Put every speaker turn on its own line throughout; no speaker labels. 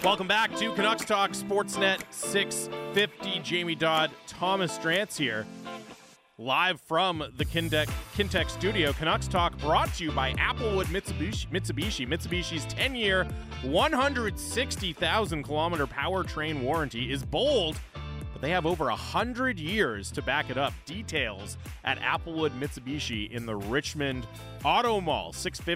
Welcome back to Canucks Talk Sportsnet 650. Jamie Dodd, Thomas Drance here. Live from the Kintec studio. Canucks Talk brought to you by Applewood Mitsubishi. Mitsubishi's 10-year, 160,000-kilometer powertrain warranty is bold, but they have over 100 years to back it up. Details at Applewood Mitsubishi in the Richmond Auto Mall.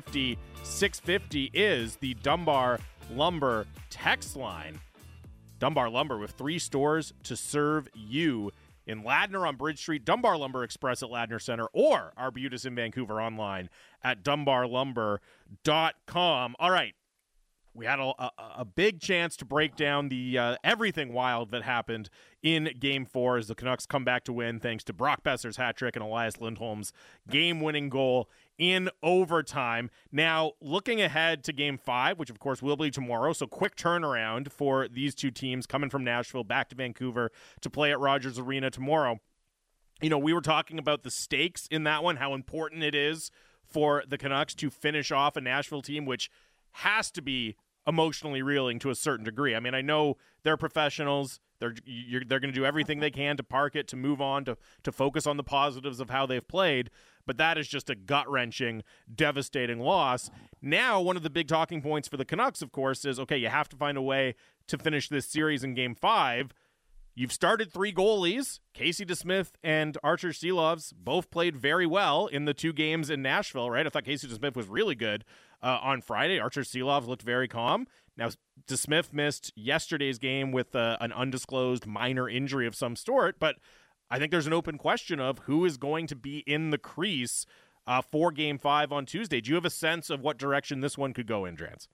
650 is the Dunbar Lumber text line. Dunbar Lumber with 3 stores to serve you in Ladner on Bridge Street, Dunbar Lumber Express at Ladner Center, or Arbutus in Vancouver online at dunbarlumber.com. All right. We had a big chance to break down the everything wild that happened in Game 4 as the Canucks come back to win thanks to Brock Boeser's hat trick and Elias Lindholm's game-winning goal in overtime. Now, looking ahead to Game 5, which of course will be tomorrow, so quick turnaround for these two teams coming from Nashville back to Vancouver to play at Rogers Arena tomorrow. You know, we were talking about the stakes in that one, how important it is for the Canucks to finish off a Nashville team, which has to be emotionally reeling to a certain degree. I mean, I know they're professionals. They're going to do everything they can to park it, to move on, to focus on the positives of how they've played. But that is just a gut-wrenching, devastating loss. Now, one of the big talking points for the Canucks, of course, is, okay, you have to find a way to finish this series in Game 5. You've started 3 goalies. Casey DeSmith and Archer Silovs both played very well in the 2 games in Nashville, right? I thought Casey DeSmith was really good on Friday. Archer Silovs looked very calm. Now, DeSmith missed yesterday's game with an undisclosed minor injury of some sort, but I think there's an open question of who is going to be in the crease for Game 5 on Tuesday. Do you have a sense of what direction this one could go in, Drance?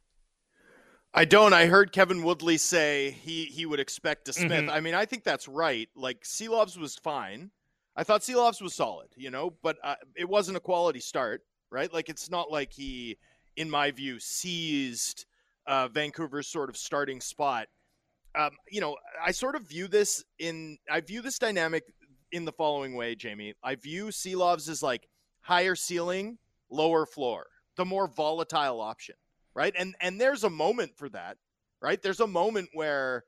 I don't. I heard Kevin Woodley say he would expect DeSmith.
Mm-hmm.
I mean, I think that's right. Like, Silovs was fine. I thought Silovs was solid, but it wasn't a quality start, right? Like, it's not like he, in my view, seized Vancouver's sort of starting spot. I sort of view this dynamic in the following way, Jamie. I view Silovs as like higher ceiling, lower floor, the more volatile option. Right. And there's a moment for that. Right. There's a moment where,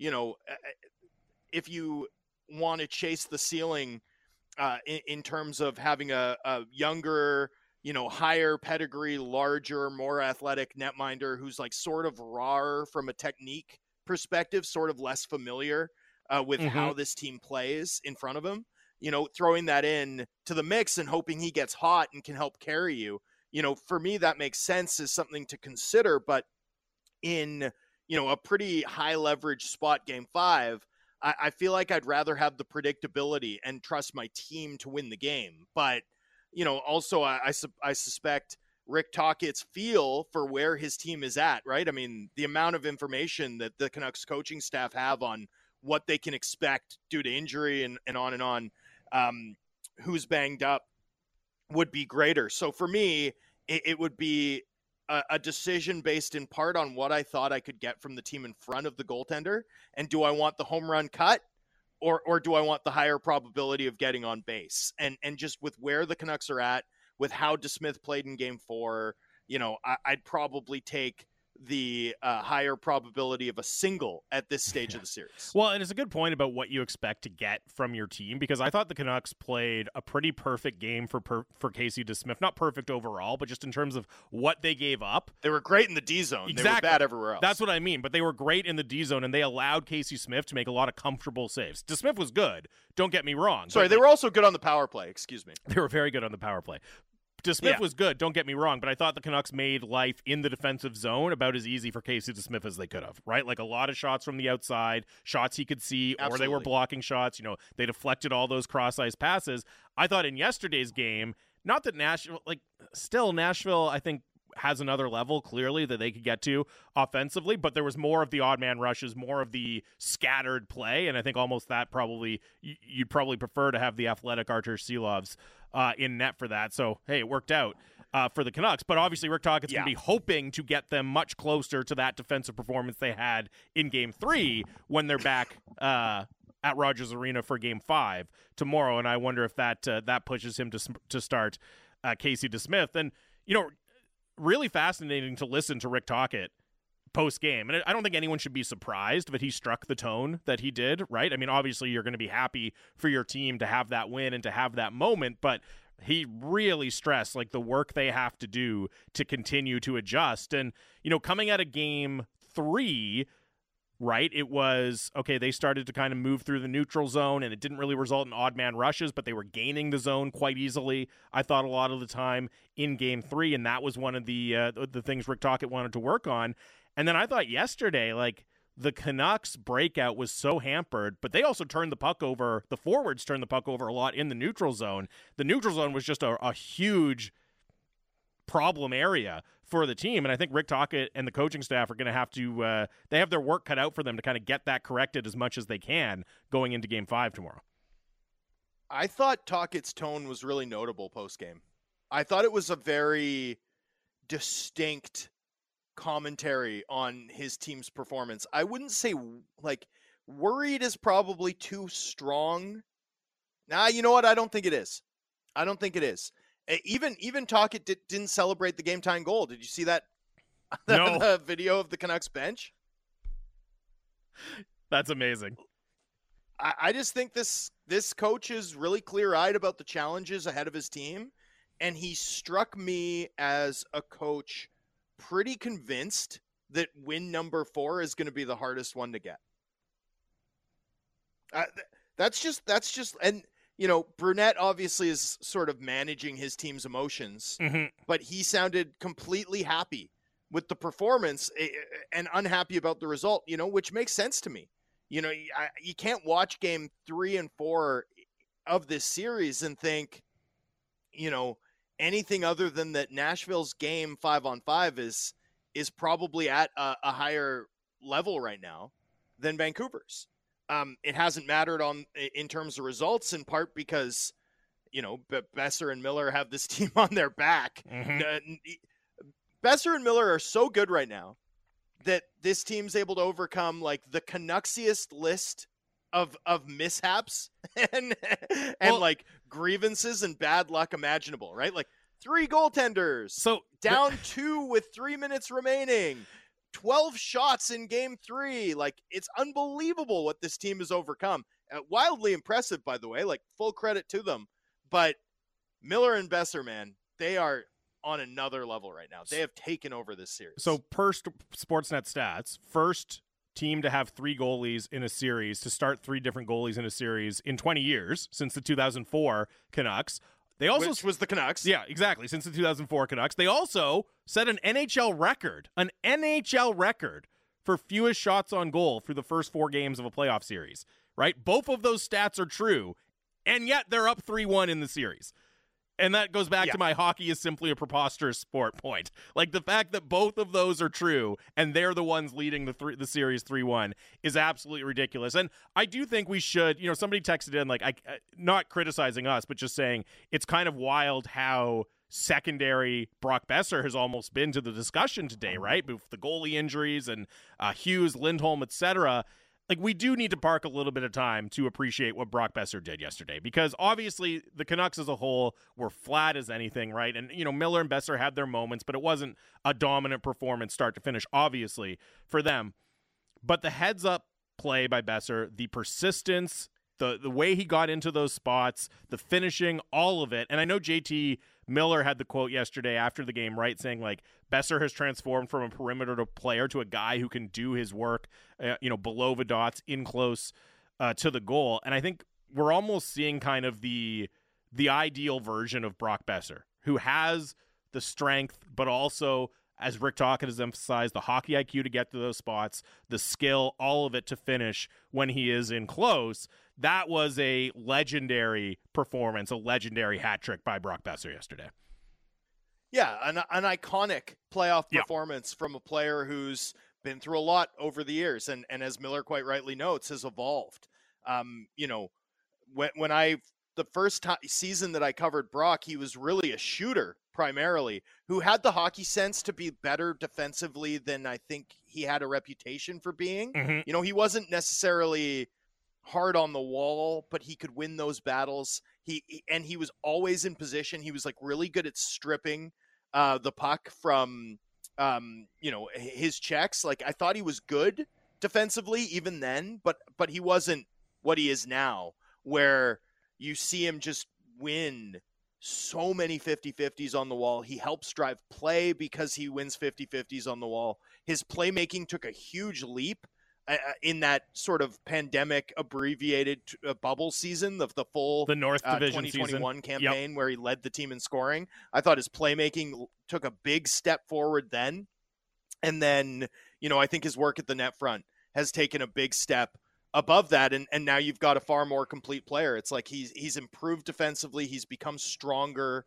if you want to chase the ceiling in terms of having a younger, higher pedigree, larger, more athletic netminder who's like sort of raw from a technique perspective, sort of less familiar with how this team plays in front of him, throwing that in to the mix and hoping he gets hot and can help carry you. For me, that makes sense as something to consider. But in, a pretty high leverage spot, Game 5, I feel like I'd rather have the predictability and trust my team to win the game. But, also I suspect Rick Tocchet's feel for where his team is at, right? I mean, the amount of information that the Canucks coaching staff have on what they can expect due to injury and on, who's banged up, would be greater. So for me, it would be a decision based in part on what I thought I could get from the team in front of the goaltender. And do I want the home run cut or do I want the higher probability of getting on base? And just with where the Canucks are at, with how DeSmith played in Game 4, I'd probably take the higher probability of a single at this stage of the series.
Well, and it's a good point about what you expect to get from your team, because I thought the Canucks played a pretty perfect game for Casey DeSmith. Not perfect overall, but just in terms of what they gave up.
They were great in the D zone.
Exactly.
They were bad everywhere else.
That's what I mean, but they were great in the D zone, and they allowed Casey Smith to make a lot of comfortable saves. DeSmith was good, don't get me wrong.
Sorry, they were also good on the power play, excuse me.
They were very good on the power play. DeSmith was good, don't get me wrong, but I thought the Canucks made life in the defensive zone about as easy for Casey DeSmith as they could have, right? Like a lot of shots from the outside, shots he could see,
Absolutely.
or they were blocking shots. They deflected all those cross-ice passes. I thought in yesterday's game, not that Nashville, I think, has another level, clearly, that they could get to offensively, but there was more of the odd man rushes, more of the scattered play, and I think almost that probably, you'd probably prefer to have the athletic Archer Silovs in net for that. So, hey, it worked out for the Canucks, but obviously Rick Tocchet's going to be hoping to get them much closer to that defensive performance they had in Game 3 when they're back at Rogers Arena for Game 5 tomorrow, and I wonder if that pushes him to start Casey DeSmith. And, really fascinating to listen to Rick Tocchet post game. And I don't think anyone should be surprised that he struck the tone that he did, right? I mean, obviously you're going to be happy for your team to have that win and to have that moment, but he really stressed like the work they have to do to continue to adjust. And, coming out of game 3, right, it was, okay, they started to kind of move through the neutral zone, and it didn't really result in odd man rushes, but they were gaining the zone quite easily, I thought, a lot of the time in game 3, and that was one of the things Rick Tocchet wanted to work on. And then I thought yesterday, like, the Canucks breakout was so hampered, but they also turned the puck over. The forwards turned the puck over a lot in the neutral zone. The neutral zone was just a huge problem area for the team. And I think Rick Tocchet and the coaching staff are going to have to, they have their work cut out for them to kind of get that corrected as much as they can going into game 5 tomorrow.
I thought Tocchet's tone was really notable post-game. I thought it was a very distinct commentary on his team's performance. I wouldn't say like worried is probably too strong. Nah, you know what? I don't think it is. Even Tocchet didn't celebrate the game tying goal. Did you see that?
No.
The video of the Canucks bench?
That's amazing.
I just think this coach is really clear-eyed about the challenges ahead of his team, and he struck me as a coach pretty convinced that win number 4 is going to be the hardest one to get. That's just, and Brunette obviously is sort of managing his team's emotions, but he sounded completely happy with the performance and unhappy about the result, which makes sense to me. You can't watch game 3 and 4 of this series and think, anything other than that Nashville's game 5-on-5 is probably at a higher level right now than Vancouver's. It hasn't mattered in terms of results, in part because, Besser and Miller have this team on their back. Besser and Miller are so good right now that this team's able to overcome like the Canucksiest list of mishaps and like grievances and bad luck imaginable, right? Like 3 goaltenders,
so
down 2 with 3 minutes remaining, 12 shots in game 3. Like, it's unbelievable what this team has overcome. Wildly impressive, by the way, like full credit to them. But Miller and Besser, man, they are on another level right now. They have taken over this series.
So per Sportsnet stats, first team to have 3 goalies in a series, to start 3 different goalies in a series in 20 years since the 2004 Canucks.
Which was the Canucks.
Yeah, exactly. Since the 2004 Canucks. They also set an NHL record for fewest shots on goal through the first 4 games of a playoff series, right? Both of those stats are true, and yet they're up 3-1 in the series. And that goes back to my hockey is simply a preposterous sport point. Like, the fact that both of those are true and they're the ones leading the series 3-1 is absolutely ridiculous. And I do think we should, somebody texted in, like, not criticizing us, but just saying it's kind of wild how secondary Brock Besser has almost been to the discussion today, right? With the goalie injuries and Hughes, Lindholm, etc. Like, we do need to park a little bit of time to appreciate what Brock Besser did yesterday, because obviously the Canucks as a whole were flat as anything, right? And, Miller and Besser had their moments, but it wasn't a dominant performance start to finish, obviously, for them. But the heads-up play by Besser, the persistence, the way he got into those spots, the finishing, all of it. And I know JT Miller had the quote yesterday after the game, right, saying, like, Besser has transformed from a perimeter player to a guy who can do his work, below the dots, in close to the goal. And I think we're almost seeing kind of the ideal version of Brock Besser, who has the strength, but also, as Rick Tocchet has emphasized, the hockey IQ to get to those spots, the skill, all of it to finish when he is in close. That was a legendary performance, a legendary hat trick by Brock Besser yesterday.
Yeah, an iconic playoff performance from a player who's been through a lot over the years, and as Miller quite rightly notes, has evolved. The first season that I covered Brock, he was really a shooter primarily, who had the hockey sense to be better defensively than I think he had a reputation for being.
Mm-hmm.
He wasn't necessarily hard on the wall, but he could win those battles. He was always in position. He was like really good at stripping the puck from his checks. Like, I thought he was good defensively even then, but he wasn't what he is now, where you see him just win so many 50-50s on the wall. He helps drive play because he wins 50-50s on the wall. His playmaking took a huge leap in that sort of pandemic abbreviated bubble season of the full
North Division
2021
season
campaign, where he led the team in scoring. I thought his playmaking took a big step forward then. And then, I think his work at the net front has taken a big step above that. And now you've got a far more complete player. It's like he's improved defensively. He's become stronger.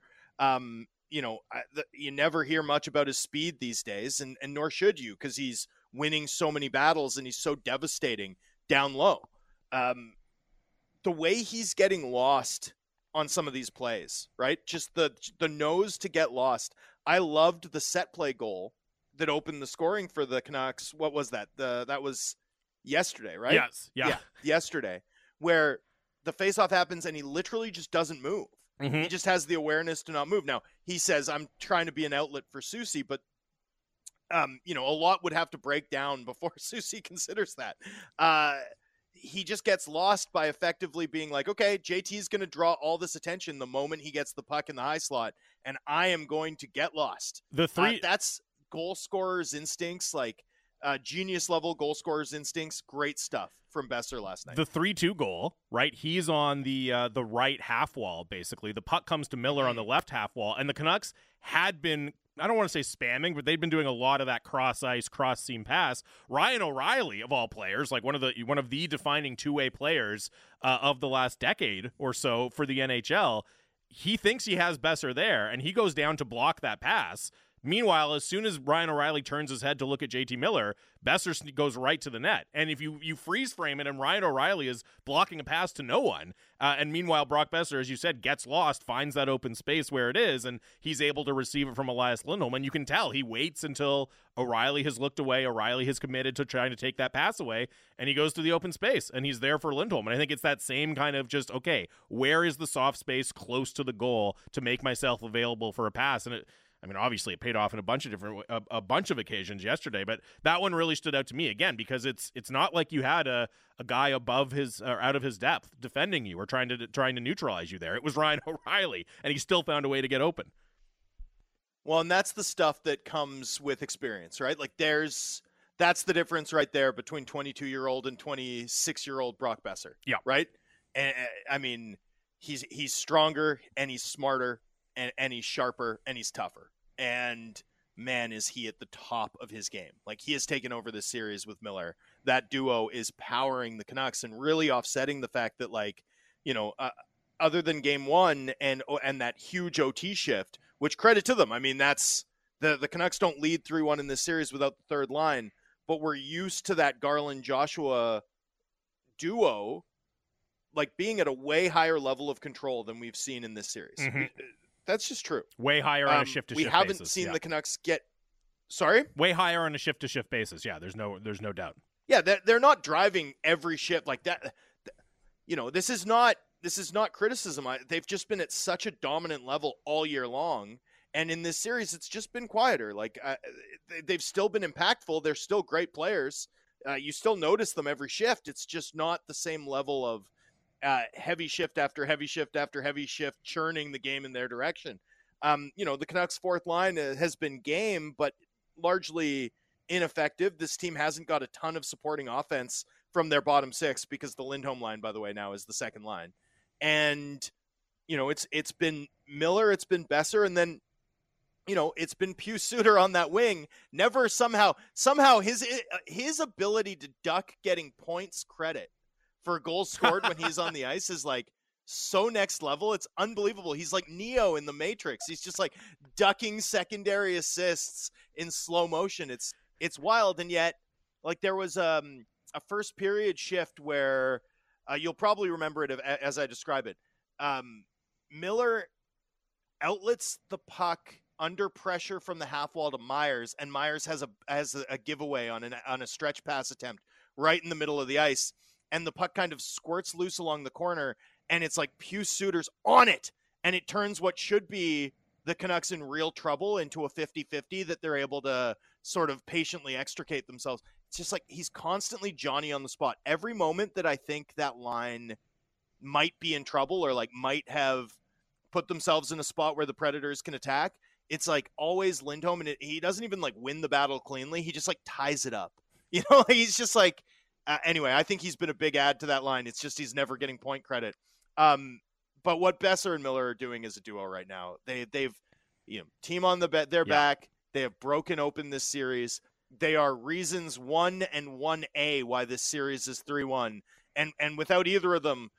You never hear much about his speed these days, and nor should you, because he's winning so many battles and he's so devastating down low. The way he's getting lost on some of these plays, right? Just the nose to get lost. I loved the set play goal that opened the scoring for the Canucks. What was that? That was yesterday, right?
Yes. Yeah.
Yesterday, where the faceoff happens and he literally just doesn't move.
Mm-hmm.
He just has the awareness to not move. Now, he says, I'm trying to be an outlet for Soucy, but a lot would have to break down before Soucy considers that. He just gets lost by effectively being like, okay, JT is going to draw all this attention the moment he gets the puck in the high slot, and I am going to get lost. That's goal scorer's instincts, like genius level goal scorer's instincts. Great stuff from Boeser last night.
The 3-2 goal, right? He's on the right half wall, basically. The puck comes to Miller on the left half wall, and the Canucks had been, I don't want to say spamming, but they'd been doing a lot of that cross-ice, cross-seam pass. Ryan O'Reilly, of all players, like one of the defining two-way players of the last decade or so for the NHL, he thinks he has Boeser there, and he goes down to block that pass. Meanwhile, as soon as Ryan O'Reilly turns his head to look at JT Miller, Boeser goes right to the net. And if you freeze frame it and Ryan O'Reilly is blocking a pass to no one, and meanwhile Brock Boeser, as you said, gets lost, finds that open space where it is, and he's able to receive it from Elias Lindholm. And you can tell he waits until O'Reilly has looked away, O'Reilly has committed to trying to take that pass away, and he goes to the open space, and he's there for Lindholm. And I think it's that same kind of just, okay, where is the soft space close to the goal to make myself available for a pass? And obviously it paid off in a bunch of occasions yesterday, but that one really stood out to me again because it's not like you had a guy above his or out of his depth defending you or trying to neutralize you there. It was Ryan O'Reilly, and he still found a way to get open.
Well, and that's the stuff that comes with experience, right? Like that's the difference right there between 22-year-old and 26-year-old Brock Boeser.
Yeah.
Right. And he's stronger and he's smarter and he's sharper and he's tougher. And man, is he at the top of his game. Like, he has taken over this series with Miller. That duo is powering the Canucks and really offsetting the fact that, like, other than game one and that huge OT shift, which credit to them. I mean, that's the Canucks don't lead 3-1 in this series without the third line, but we're used to that Garland-Joshua duo, like, being at a way higher level of control than we've seen in this series.
Mm-hmm.
That's just true.
Way higher on a shift-to-shift basis.
We haven't seen the Canucks get... Sorry?
Way higher on a shift-to-shift basis. Yeah, there's no doubt.
Yeah, they're not driving every shift like that. This is not criticism. They've just been at such a dominant level all year long. And in this series, it's just been quieter. Like, they've still been impactful. They're still great players. You still notice them every shift. It's just not the same level of heavy shift after heavy shift after heavy shift, churning the game in their direction. The Canucks' fourth line has been game, but largely ineffective. This team hasn't got a ton of supporting offense from their bottom six because the Lindholm line, by the way, now is the second line. And, it's been Miller, it's been Boeser, and then, it's been Pius Suter on that wing. Never somehow his ability to duck getting points credit for goals scored when he's on the ice is like so next level. It's unbelievable. He's like Neo in the Matrix. He's just like ducking secondary assists in slow motion. It's wild. And yet, like, there was a first period shift where you'll probably remember it as I describe it. Miller outlets the puck under pressure from the half wall to Myers, and Myers has a giveaway on a stretch pass attempt right in the middle of the ice. And the puck kind of squirts loose along the corner, and it's like Pius Suter's on it, and it turns what should be the Canucks in real trouble into a 50-50 that they're able to sort of patiently extricate themselves. It's just like he's constantly Johnny on the spot. Every moment that I think that line might be in trouble or like might have put themselves in a spot where the Predators can attack, it's like always Lindholm, and he doesn't even like win the battle cleanly. He just like ties it up. He's just like, anyway, I think he's been a big add to that line. It's just he's never getting point credit. But what Boeser and Miller are doing as a duo right now, they've team on their back. They have broken open this series. They are reasons 1 and 1A why this series is 3-1. And without either of them,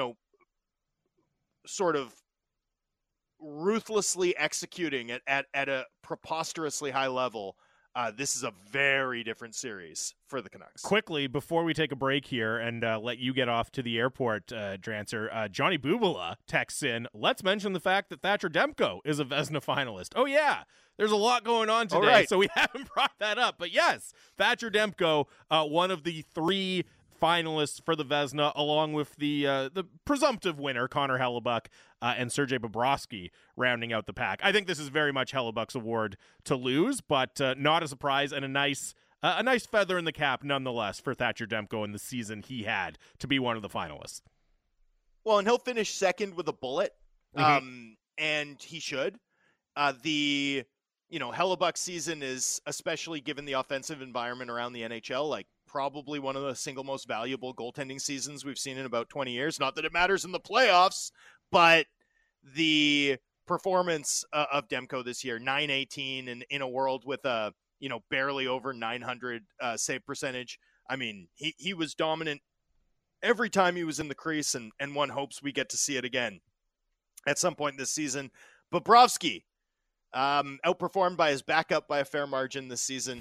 sort of ruthlessly executing at a preposterously high level, this is a very different series for the Canucks.
Quickly, before we take a break here and let you get off to the airport, Drancer, Johnny Bubala texts in, let's mention the fact that Thatcher Demko is a Vezina finalist. Oh, yeah. There's a lot going on today,
right.
So we haven't brought that up. But yes, Thatcher Demko, one of the 3 finalists for the Vezina, along with the presumptive winner, Connor Hellebuyck, and Sergei Bobrovsky rounding out the pack. I think this is very much Hellebuck's award to lose, but not a surprise, and a nice feather in the cap nonetheless for Thatcher Demko in the season he had to be one of the finalists.
Well, and he'll finish second with a bullet, and he should. The Hellebuyck season is, especially given the offensive environment around the NHL, like probably one of the single most valuable goaltending seasons we've seen in about 20 years. Not that it matters in the playoffs, but the performance of Demko this year, .918, and in a world with a barely over 900 save percentage. I mean, he was dominant every time he was in the crease, and one hopes we get to see it again at some point this season. Bobrovsky, outperformed by his backup by a fair margin this season.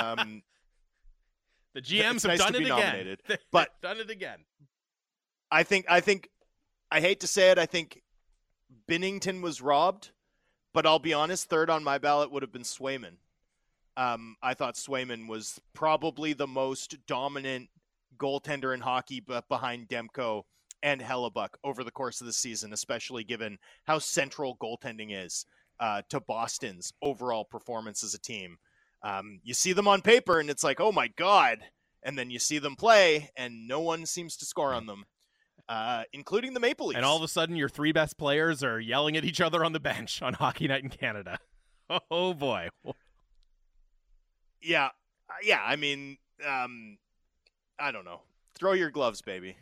The GMs have done it again.
But
done it again.
I think I hate to say it, I think Binnington was robbed, but I'll be honest, third on my ballot would have been Swayman. I thought Swayman was probably the most dominant goaltender in hockey, but behind Demko and Hellebuyck over the course of the season, especially given how central goaltending is to Boston's overall performance as a team. You see them on paper and it's like, oh my God. And then you see them play and no one seems to score on them, including the Maple Leafs.
And all of a sudden your 3 best players are yelling at each other on the bench on Hockey Night in Canada. Oh boy.
Yeah. I mean, I don't know. Throw your gloves, baby.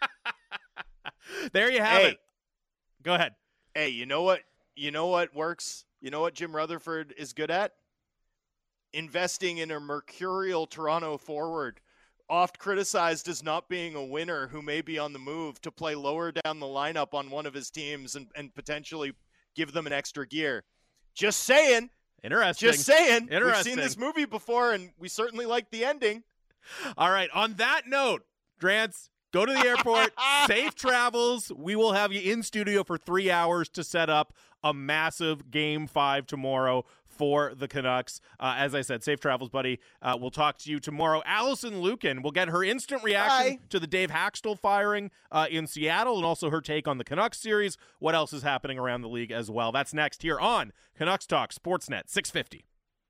There you have it. Go ahead.
Hey, you know what works? You know what Jim Rutherford is good at? Investing in a mercurial Toronto forward, oft criticized as not being a winner, who may be on the move to play lower down the lineup on one of his teams and potentially give them an extra gear. Just saying.
Interesting.
Just saying.
Interesting.
We've seen this movie before, and we certainly like the ending.
All right. On that note, Drance, go to the airport. Safe travels. We will have you in studio for 3 hours to set up a massive Game 5 tomorrow for the Canucks. As I said, safe travels, buddy. We'll talk to you tomorrow. Allison Lukin will get her instant reaction to the Dave Haxtell firing in Seattle, and also her take on the Canucks series. What else is happening around the league as well? That's next here on Canucks Talk Sportsnet 650.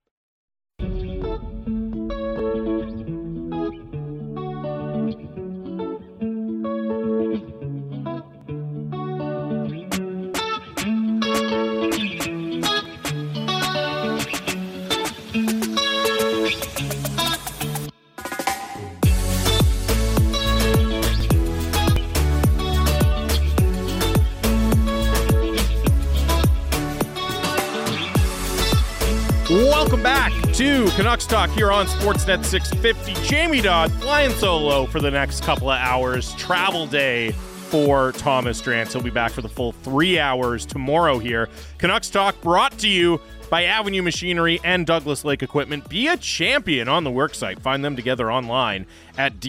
Welcome back to Canucks Talk here on Sportsnet 650. Jamie Dodd flying solo for the next couple of hours. Travel day for Thomas Drance. He'll be back for the full 3 hours tomorrow here. Canucks Talk brought to you by Avenue Machinery and Douglas Lake Equipment. Be a champion on the worksite. Find them together online at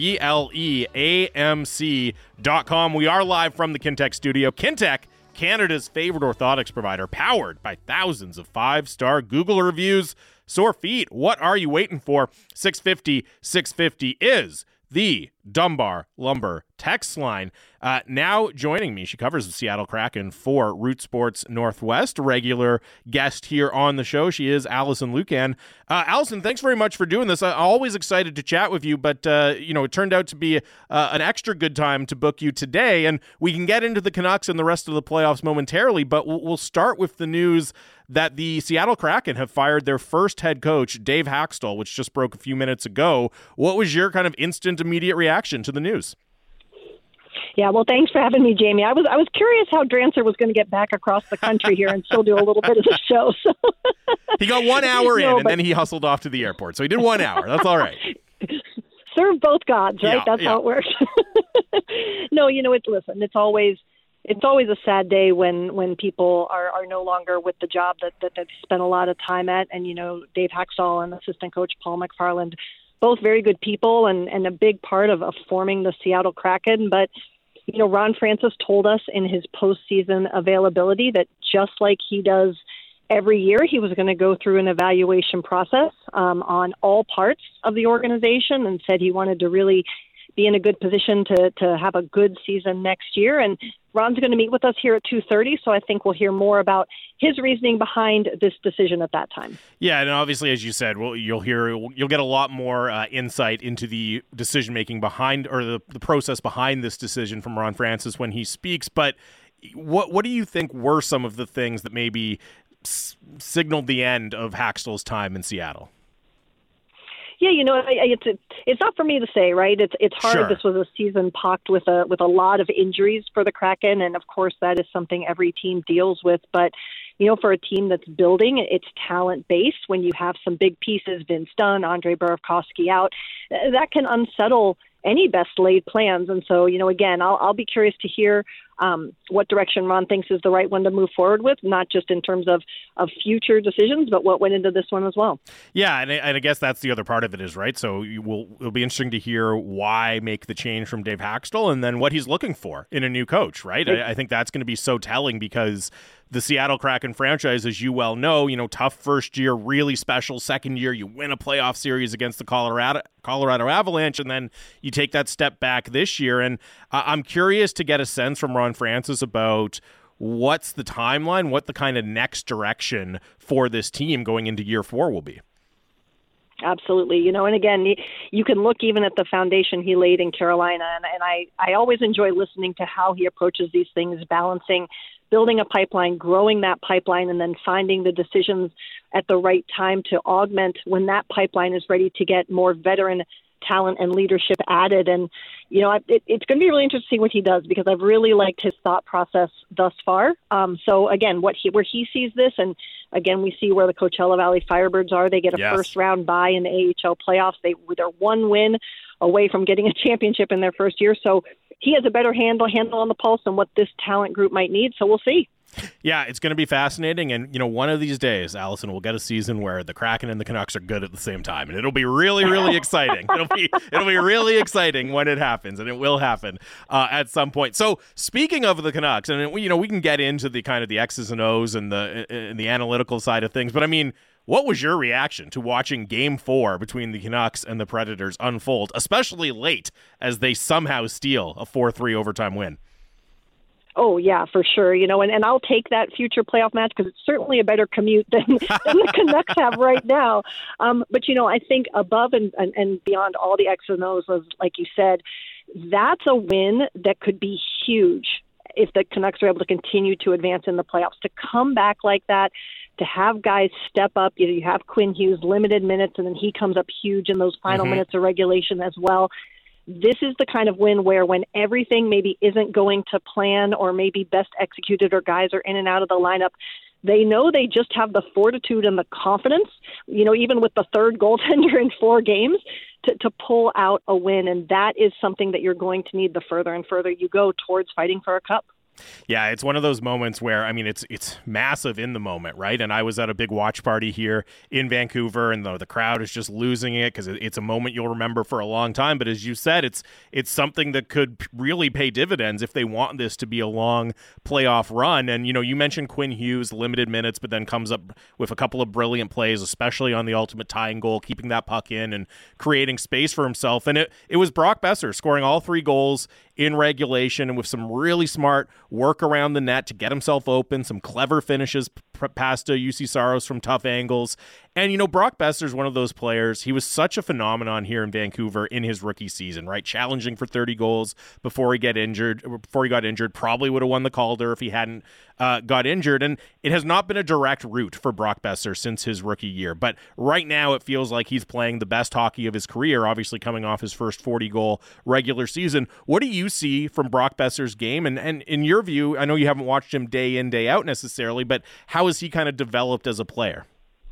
dleamc.com. We are live from the Kintec studio. Kintec, Canada's favorite orthotics provider, powered by thousands of 5-star Google reviews. Sore feet, what are you waiting for? 650 is the Dunbar Lumber text line. Now joining me, she covers the Seattle Kraken for Root Sports Northwest, a regular guest here on the show. She is Allison Lucan. Allison, thanks very much for doing this. I'm always excited to chat with you, but it turned out to be an extra good time to book you today, and we can get into the Canucks and the rest of the playoffs momentarily, but we'll start with the news that the Seattle Kraken have fired their first head coach, Dave Hakstol, which just broke a few minutes ago. What was your kind of instant, immediate reaction to the news?
Yeah, well, thanks for having me, Jamie. I was curious how Drancer was going to get back across the country here and still do a little bit of the show. So
he got 1 hour in, and then he hustled off to the airport. So he did 1 hour. That's all right.
Serve both gods, right?
Yeah,
That's how it works. No, listen, it's always a sad day when people are no longer with the job that they've spent a lot of time at. And, Dave Hakstol and assistant coach Paul McFarland, both very good people and a big part of forming the Seattle Kraken. But, Ron Francis told us in his postseason availability that just like he does every year, he was going to go through an evaluation process on all parts of the organization, and said he wanted to really be in a good position to have a good season next year. And Ron's going to meet with us here at 2:30, so I think we'll hear more about his reasoning behind this decision at that time.
Yeah, and obviously, as you said, you'll get a lot more insight into the decision-making behind, or the process behind this decision from Ron Francis when he speaks. But what do you think were some of the things that maybe signaled the end of Hakstol's time in Seattle?
Yeah, it's not for me to say, right? It's hard.
Sure.
This was a season pocked with a lot of injuries for the Kraken, and of course that is something every team deals with. But for a team that's building its talent base, when you have some big pieces, Vince Dunn, Andre Burakovsky out, that can unsettle any best laid plans. And so, again, I'll be curious to hear what direction Ron thinks is the right one to move forward with, not just in terms of future decisions, but what went into this one as well.
Yeah, and I guess that's the other part of it is, right? So it'll be interesting to hear why make the change from Dave Hakstol and then what he's looking for in a new coach, right? I think that's going to be so telling because the Seattle Kraken franchise, as you well know, tough first year, really special second year. You win a playoff series against the Colorado Avalanche, and then you take that step back this year. And I'm curious to get a sense from Ron Francis about what's the timeline, what the kind of next direction for this team going into year 4 will be.
Absolutely. And again, you can look even at the foundation he laid in Carolina, and I always enjoy listening to how he approaches these things, balancing building a pipeline, growing that pipeline, and then finding the decisions at the right time to augment when that pipeline is ready to get more veteran talent and leadership added. And, it's going to be really interesting what he does, because I've really liked his thought process thus far. So again, where he sees this, and again, we see where the Coachella Valley Firebirds are. They get a first round bye in the AHL playoffs. They're one win away from getting a championship in their first year. So he has a better handle on the pulse on what this talent group might need. So we'll see.
Yeah, it's going to be fascinating. And, one of these days, Allison, we'll get a season where the Kraken and the Canucks are good at the same time. And it'll be really, really exciting. It'll be really exciting when it happens. And it will happen at some point. So speaking of the Canucks, and, we can get into the kind of the X's and O's and the analytical side of things. But, what was your reaction to watching Game 4 between the Canucks and the Predators unfold, especially late as they somehow steal a 4-3 overtime win?
Oh, yeah, for sure. And I'll take that future playoff match because it's certainly a better commute than the Canucks have right now. But, I think above and beyond all the X's and O's, like you said, that's a win that could be huge if the Canucks are able to continue to advance in the playoffs. To come back like that, to have guys step up, you have Quinn Hughes, limited minutes, and then he comes up huge in those final minutes of regulation as well. This is the kind of win where when everything maybe isn't going to plan or maybe best executed or guys are in and out of the lineup, they know they just have the fortitude and the confidence, even with the third goaltender in 4 games, to pull out a win. And that is something that you're going to need the further and further you go towards fighting for a cup.
Yeah, it's one of those moments where, I mean, it's massive in the moment, right? And I was at a big watch party here in Vancouver, and the crowd is just losing it because it's a moment you'll remember for a long time. But as you said, it's something that could really pay dividends if they want this to be a long playoff run. And, you mentioned Quinn Hughes, limited minutes, but then comes up with a couple of brilliant plays, especially on the ultimate tying goal, keeping that puck in and creating space for himself. And it was Brock Boeser scoring all 3 goals in regulation and with some really smart work around the net to get himself open, some clever finishes past UC Saros from tough angles. And, Brock Boeser is one of those players. He was such a phenomenon here in Vancouver in his rookie season, right? Challenging for 30 goals before he got injured. Probably would have won the Calder if he hadn't got injured. And it has not been a direct route for Brock Boeser since his rookie year. But right now it feels like he's playing the best hockey of his career, obviously coming off his first 40-goal regular season. What do you see from Brock Boeser's game? And in your view, I know you haven't watched him day in, day out necessarily, but how has he kind of developed as a player?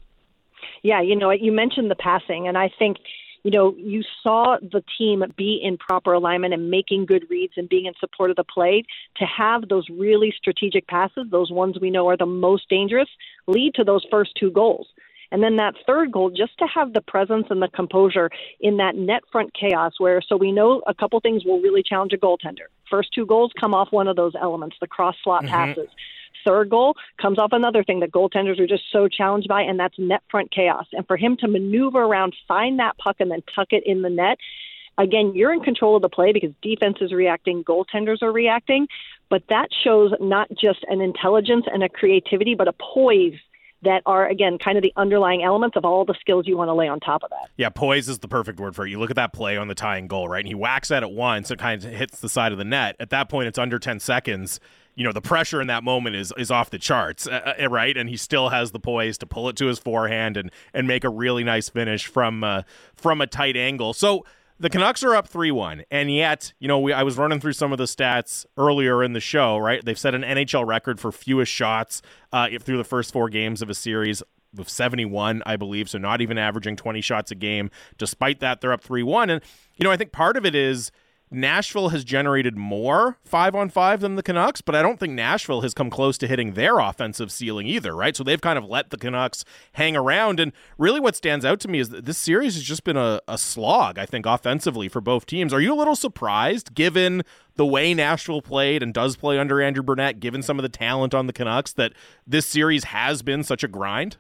Yeah, you mentioned the passing, and I think, you saw the team be in proper alignment and making good reads and being in support of the play to have those really strategic passes, those ones we know are the most dangerous, lead to those first 2 goals. And then that third goal, just to have the presence and the composure in that net front chaos so we know a couple things will really challenge a goaltender. First 2 goals come off one of those elements, the cross slot passes. Third goal comes off another thing that goaltenders are just so challenged by, and that's net front chaos. And for him to maneuver around, find that puck, and then tuck it in the net, again, you're in control of the play because defense is reacting, goaltenders are reacting, but that shows not just an intelligence and a creativity, but a poise that are, again, kind of the underlying elements of all the skills you want to lay on top of that.
Yeah, poise is the perfect word for it. You look at that play on the tying goal, right? And he whacks at it once, it kind of hits the side of the net. At that point, it's under 10 seconds. The pressure in that moment is off the charts, right? And he still has the poise to pull it to his forehand and make a really nice finish from a tight angle. So the Canucks are up 3-1, and yet, I was running through some of the stats earlier in the show, right? They've set an NHL record for fewest shots through the first 4 games of a series with 71, I believe, so not even averaging 20 shots a game. Despite that, they're up 3-1, and, I think part of it is Nashville has generated more 5-on-5 than the Canucks, but I don't think Nashville has come close to hitting their offensive ceiling either, right? So they've kind of let the Canucks hang around, and really what stands out to me is that this series has just been a slog, I think, offensively for both teams. Are you a little surprised, given the way Nashville played and does play under Andrew Brunette, given some of the talent on the Canucks, that this series has been such a grind?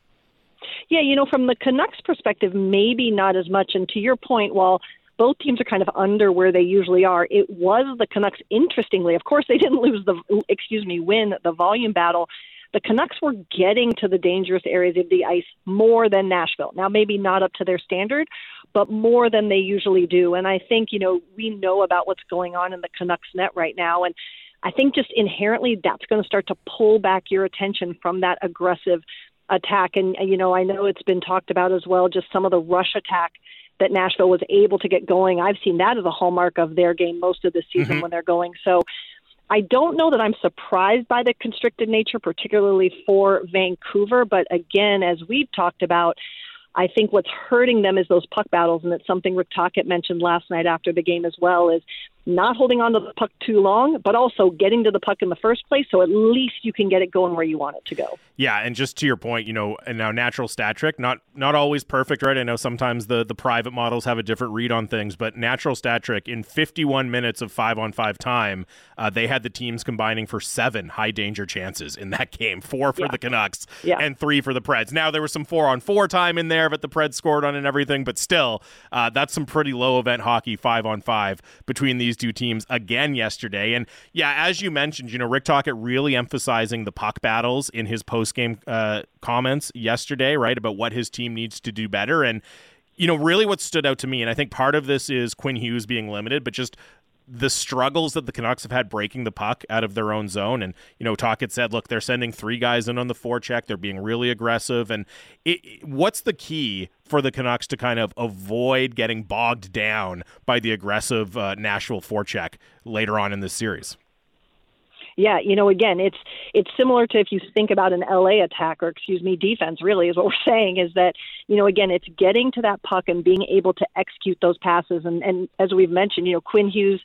Yeah, from the Canucks' perspective, maybe not as much, and to your point, while both teams are kind of under where they usually are. It was the Canucks, interestingly. Of course, they didn't win the volume battle. The Canucks were getting to the dangerous areas of the ice more than Nashville. Now, maybe not up to their standard, but more than they usually do. And I think, we know about what's going on in the Canucks net right now. And I think just inherently that's going to start to pull back your attention from that aggressive attack. And, I know it's been talked about as well, just some of the rush attack that Nashville was able to get going. I've seen that as a hallmark of their game most of the season when they're going. So I don't know that I'm surprised by the constricted nature, particularly for Vancouver. But again, as we've talked about, I think what's hurting them is those puck battles, and it's something Rick Tocchet mentioned last night after the game as well, is not holding on to the puck too long, but also getting to the puck in the first place, so at least you can get it going where you want it to go.
Yeah, and just to your point, and now Natural Stat Trick, not always perfect, right? I know sometimes the private models have a different read on things, but Natural Stat Trick, in 51 minutes of 5-on-5 time, they had the teams combining for 7 high-danger chances in that game, 4 for the Canucks and 3 for the Preds. Now, there was some 4-on-4 time in there, but the Preds scored on and everything, but still, that's some pretty low-event hockey 5-on-5 between these two teams again yesterday. And yeah, as you mentioned, Rick Tocchet really emphasizing the puck battles in his post-game comments yesterday, right, about what his team needs to do better. And, really what stood out to me, and I think part of this is Quinn Hughes being limited, but just the struggles that the Canucks have had breaking the puck out of their own zone. And, Tocchet said, look, they're sending 3 guys in on the forecheck. They're being really aggressive. And what's the key for the Canucks to kind of avoid getting bogged down by the aggressive Nashville forecheck later on in this series?
Yeah, again, it's similar to if you think about an LA attack, or defense really is what we're saying, is that, again, it's getting to that puck and being able to execute those passes. And as we've mentioned, Quinn Hughes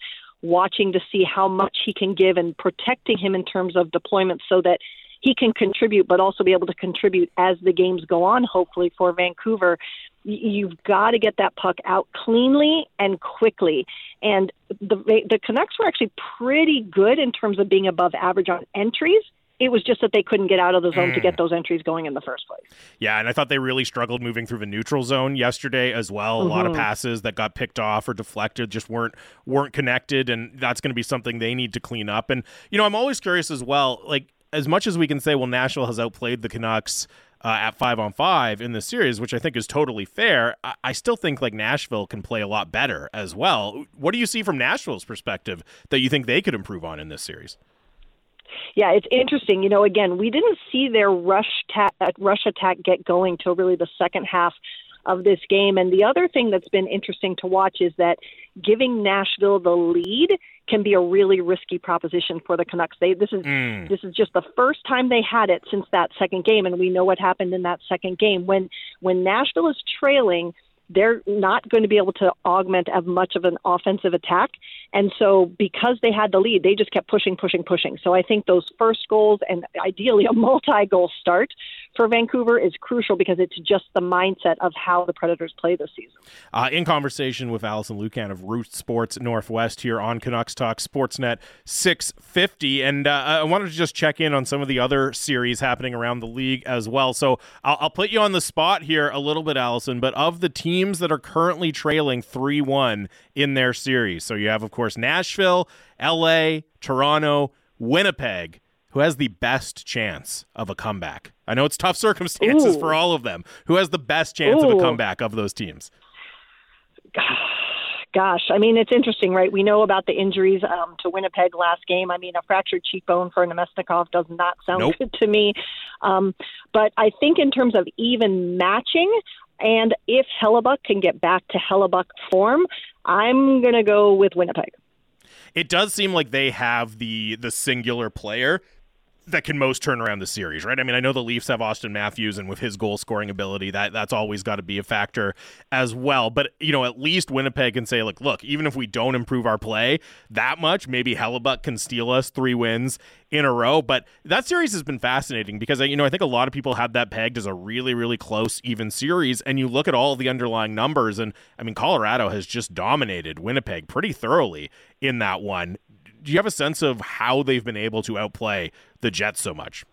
watching to see how much he can give and protecting him in terms of deployment so that he can contribute, but also be able to contribute as the games go on, hopefully, for Vancouver. You've got to get that puck out cleanly and quickly. And the Canucks were actually pretty good in terms of being above average on entries. It was just that they couldn't get out of the zone to get those entries going in the first place.
Yeah, and I thought they really struggled moving through the neutral zone yesterday as well. A lot of passes that got picked off or deflected just weren't connected, and that's going to be something they need to clean up. And, I'm always curious as well, like, as much as we can say, well, Nashville has outplayed the Canucks at 5-on-5 in this series, which I think is totally fair, I still think like Nashville can play a lot better as well. What do you see from Nashville's perspective that you think they could improve on in this series?
Yeah, it's interesting. Again, we didn't see their rush attack get going till really the second half of this game. And the other thing that's been interesting to watch is that giving Nashville the lead can be a really risky proposition for the Canucks. This is just the first time they had it since that second game, and we know what happened in that second game. When Nashville is trailing, they're not going to be able to augment as much of an offensive attack. And so because they had the lead, they just kept pushing. So I think those first goals and ideally a multi-goal start for Vancouver is crucial because it's just the mindset of how the Predators play this season.
In conversation with Allison Lukan of Root Sports Northwest here on Canucks Talk Sportsnet 650. And I wanted to just check in on some of the other series happening around the league as well. So I'll put you on the spot here a little bit, Allison, but of the teams that are currently trailing 3-1 in their series. So you have, of course, Nashville, LA, Toronto, Winnipeg. Who has the best chance of a comeback? I know it's tough circumstances for all of them. Who has the best chance of a comeback of those teams?
Gosh, I mean, it's interesting, right? We know about the injuries to Winnipeg last game. I mean, a fractured cheekbone for Nemesnikov does not sound good to me. But I think in terms of even matching, and if Hellebuck can get back to Hellebuck form, I'm going to go with Winnipeg.
It does seem like they have the singular player that can most turn around the series, right? I mean, I know the Leafs have Austin Matthews, and with his goal-scoring ability, that's always got to be a factor as well. But, at least Winnipeg can say, look, even if we don't improve our play that much, maybe Hellebuck can steal us 3 wins in a row. But that series has been fascinating because, I think a lot of people had that pegged as a really, really close, even series. And you look at all of the underlying numbers, and, I mean, Colorado has just dominated Winnipeg pretty thoroughly in that one. Do you have a sense of how they've been able to outplay the Jets so much?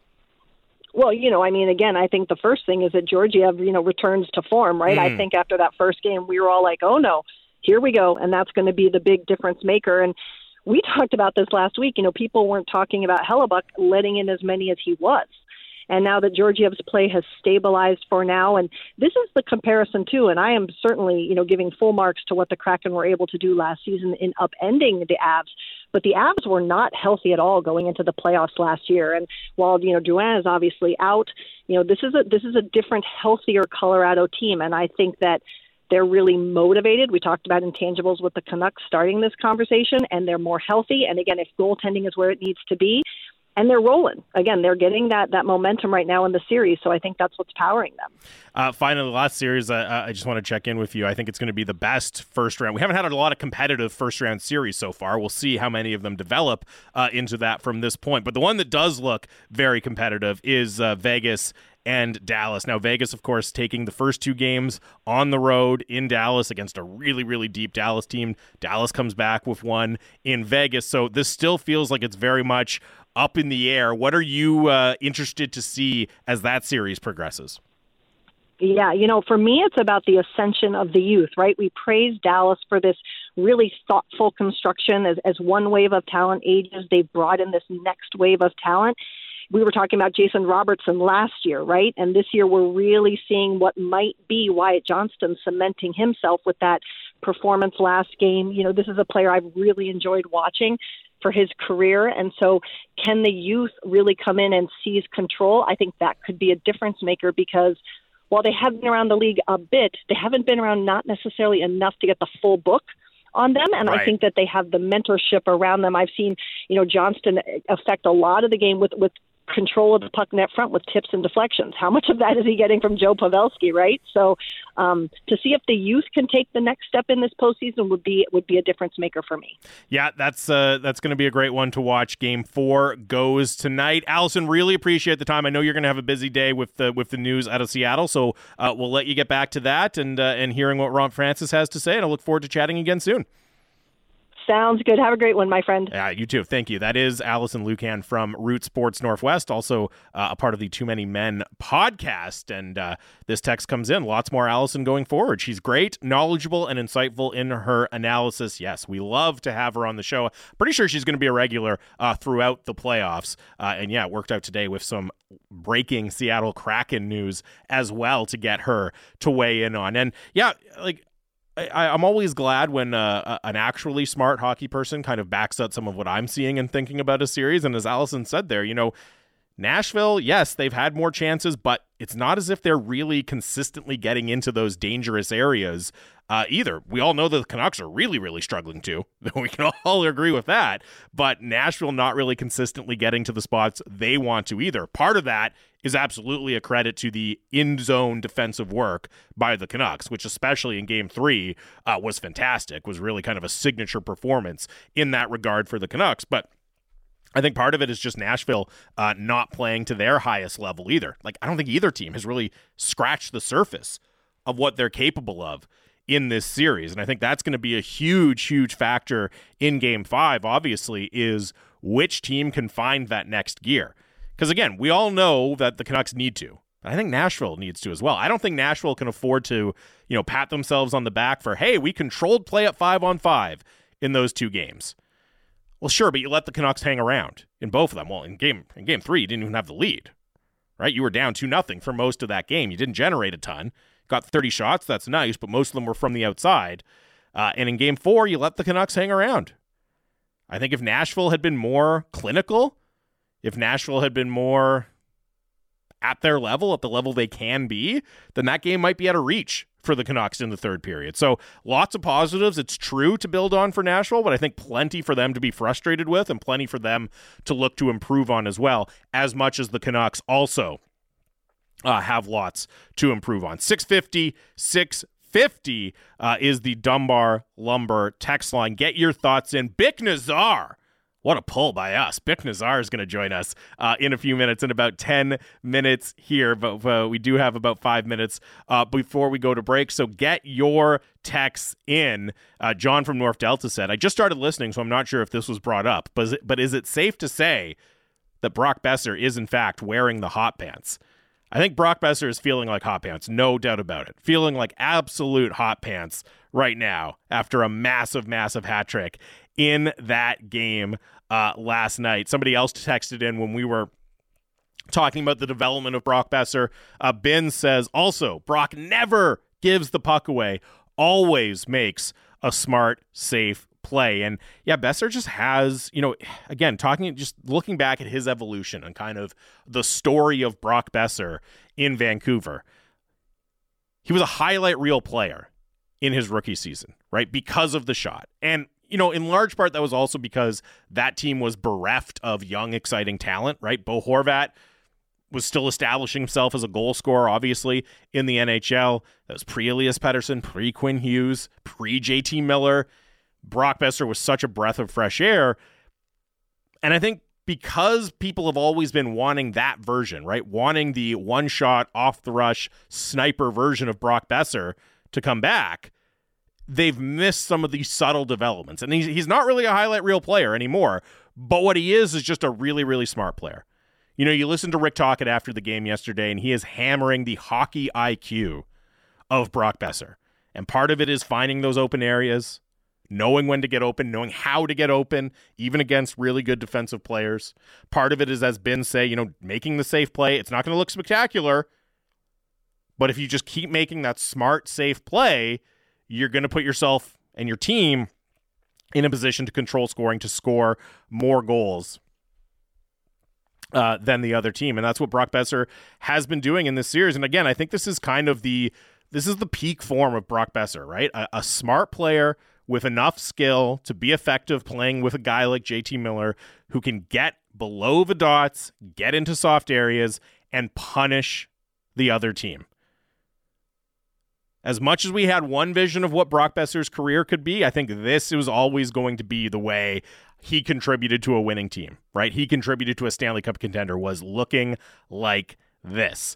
Well, again, I think the first thing is that Georgiev, returns to form, right? I think after that first game, we were all like, oh no, here we go. And that's going to be the big difference maker. And we talked about this last week. People weren't talking about Hellebuck letting in as many as he was. And now that Georgiev's play has stabilized for now, and this is the comparison too, and I am certainly, giving full marks to what the Kraken were able to do last season in upending the Avs. But the Avs were not healthy at all going into the playoffs last year. And while, Drouin is obviously out, this is a different, healthier Colorado team. And I think that they're really motivated. We talked about intangibles with the Canucks starting this conversation, and they're more healthy. And again, if goaltending is where it needs to be, and they're rolling. Again, they're getting that momentum right now in the series, so I think that's what's powering them.
Finally, the last series, I just want to check in with you. I think it's going to be the best first round. We haven't had a lot of competitive first-round series so far. We'll see how many of them develop into that from this point. But the one that does look very competitive is Vegas and Dallas. Now, Vegas, of course, taking the first 2 games on the road in Dallas against a really, really deep Dallas team. Dallas comes back with one in Vegas. So this still feels like it's very much up in the air. What are you interested to see as that series progresses?
Yeah, for me, it's about the ascension of the youth, right? We praise Dallas for this really thoughtful construction. As one wave of talent ages, they've brought in this next wave of talent. We were talking about Jason Robertson last year, right? And this year we're really seeing what might be Wyatt Johnston cementing himself with that performance last game. This is a player I've really enjoyed watching for his career. And so can the youth really come in and seize control? I think that could be a difference maker because while they have been around the league a bit, they haven't been around not necessarily enough to get the full book on them. And
right.
I think that they have the mentorship around them. I've seen, Johnston affect a lot of the game with control of the puck net front with tips and deflections. How much of that is he getting from Joe Pavelski, right? So to see if the youth can take the next step in this postseason would be a difference maker for me.
Yeah, that's going to be a great one to watch. Game 4 goes tonight. Allison, really appreciate the time. I know you're going to have a busy day with the news out of Seattle, so we'll let you get back to that and hearing what Ron Francis has to say, and I look forward to chatting again soon.
Sounds good. Have a great one, my friend.
Yeah, you too. Thank you. That is Allison Lukan from Root Sports Northwest, also a part of the Too Many Men podcast. And this text comes in. Lots more Allison going forward. She's great, knowledgeable, and insightful in her analysis. Yes, we love to have her on the show. Pretty sure she's going to be a regular throughout the playoffs. And yeah, it worked out today with some breaking Seattle Kraken news as well to get her to weigh in on. And yeah, like, I'm always glad when an actually smart hockey person kind of backs up some of what I'm seeing and thinking about a series. And as Allison said there, Nashville, yes, they've had more chances, but it's not as if they're really consistently getting into those dangerous areas either. We all know that the Canucks are really, really struggling too. We can all agree with that. But Nashville not really consistently getting to the spots they want to either. Part of that is absolutely a credit to the in-zone defensive work by the Canucks, which especially in Game 3 was fantastic, was really kind of a signature performance in that regard for the Canucks. But I think part of it is just Nashville not playing to their highest level either. Like, I don't think either team has really scratched the surface of what they're capable of in this series. And I think that's going to be a huge, huge factor in Game 5, obviously, is which team can find that next gear. Because, again, we all know that the Canucks need to. I think Nashville needs to as well. I don't think Nashville can afford to, pat themselves on the back for, hey, we controlled play at 5-on-5 in those 2 games. Well, sure, but you let the Canucks hang around in both of them. Well, in game 3, you didn't even have the lead, right? You were down 2-0 for most of that game. You didn't generate a ton. Got 30 shots, that's nice, but most of them were from the outside. And in Game 4, you let the Canucks hang around. I think if Nashville had been more clinical, if Nashville had been more at their level, at the level they can be, then that game might be out of reach for the Canucks in the third period. So lots of positives. It's true to build on for Nashville, but I think plenty for them to be frustrated with and plenty for them to look to improve on as well, as much as the Canucks also have lots to improve on. 650 is the Dunbar Lumber text line. Get your thoughts in. Bick Nazar. What a pull by us. Bick Nazar is going to join us in a few minutes, in about 10 minutes here. But we do have about 5 minutes before we go to break. So get your texts in. John from North Delta said, I just started listening, so I'm not sure if this was brought up. But is it safe to say that Brock Boeser is, in fact, wearing the hot pants? I think Brock Boeser is feeling like hot pants, no doubt about it. Feeling like absolute hot pants right now after a massive, massive hat trick in that game last night. Somebody else texted in when we were talking about the development of Brock Boeser. Ben says, also, Brock never gives the puck away, always makes a smart, safe play. And yeah, Boeser just has, again, just looking back at his evolution and kind of the story of Brock Boeser in Vancouver, he was a highlight reel player in his rookie season, right? Because of the shot. And, in large part, that was also because that team was bereft of young, exciting talent, right? Bo Horvat was still establishing himself as a goal scorer, obviously, in the NHL. That was pre-Elias Pettersson, pre-Quinn Hughes, pre-JT Miller. Brock Boeser was such a breath of fresh air. And I think because people have always been wanting that version, right? Wanting the one-shot, off-the-rush, sniper version of Brock Boeser to come back, they've missed some of these subtle developments. And he's not really a highlight reel player anymore, but what he is just a really, really smart player. You listen to Rick Tocchet after the game yesterday, and he is hammering the hockey IQ of Brock Boeser. And part of it is finding those open areas, knowing when to get open, knowing how to get open, even against really good defensive players. Part of it is, as Ben say, making the safe play. It's not going to look spectacular, but if you just keep making that smart, safe play, you're going to put yourself and your team in a position to control scoring, to score more goals than the other team. And that's what Brock Boeser has been doing in this series. And again, I think this is kind of the peak form of Brock Boeser, right? A smart player with enough skill to be effective playing with a guy like JT Miller who can get below the dots, get into soft areas, and punish the other team. As much as we had one vision of what Brock Boeser's career could be, I think this was always going to be the way he contributed to a winning team, right? He contributed to a Stanley Cup contender, was looking like this.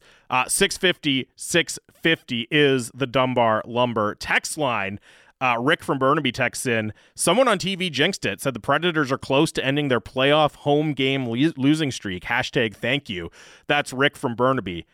650 is the Dunbar Lumber text line. Rick from Burnaby texts in, someone on TV jinxed it, said the Predators are close to ending their playoff home game losing streak. Hashtag thank you. That's Rick from Burnaby.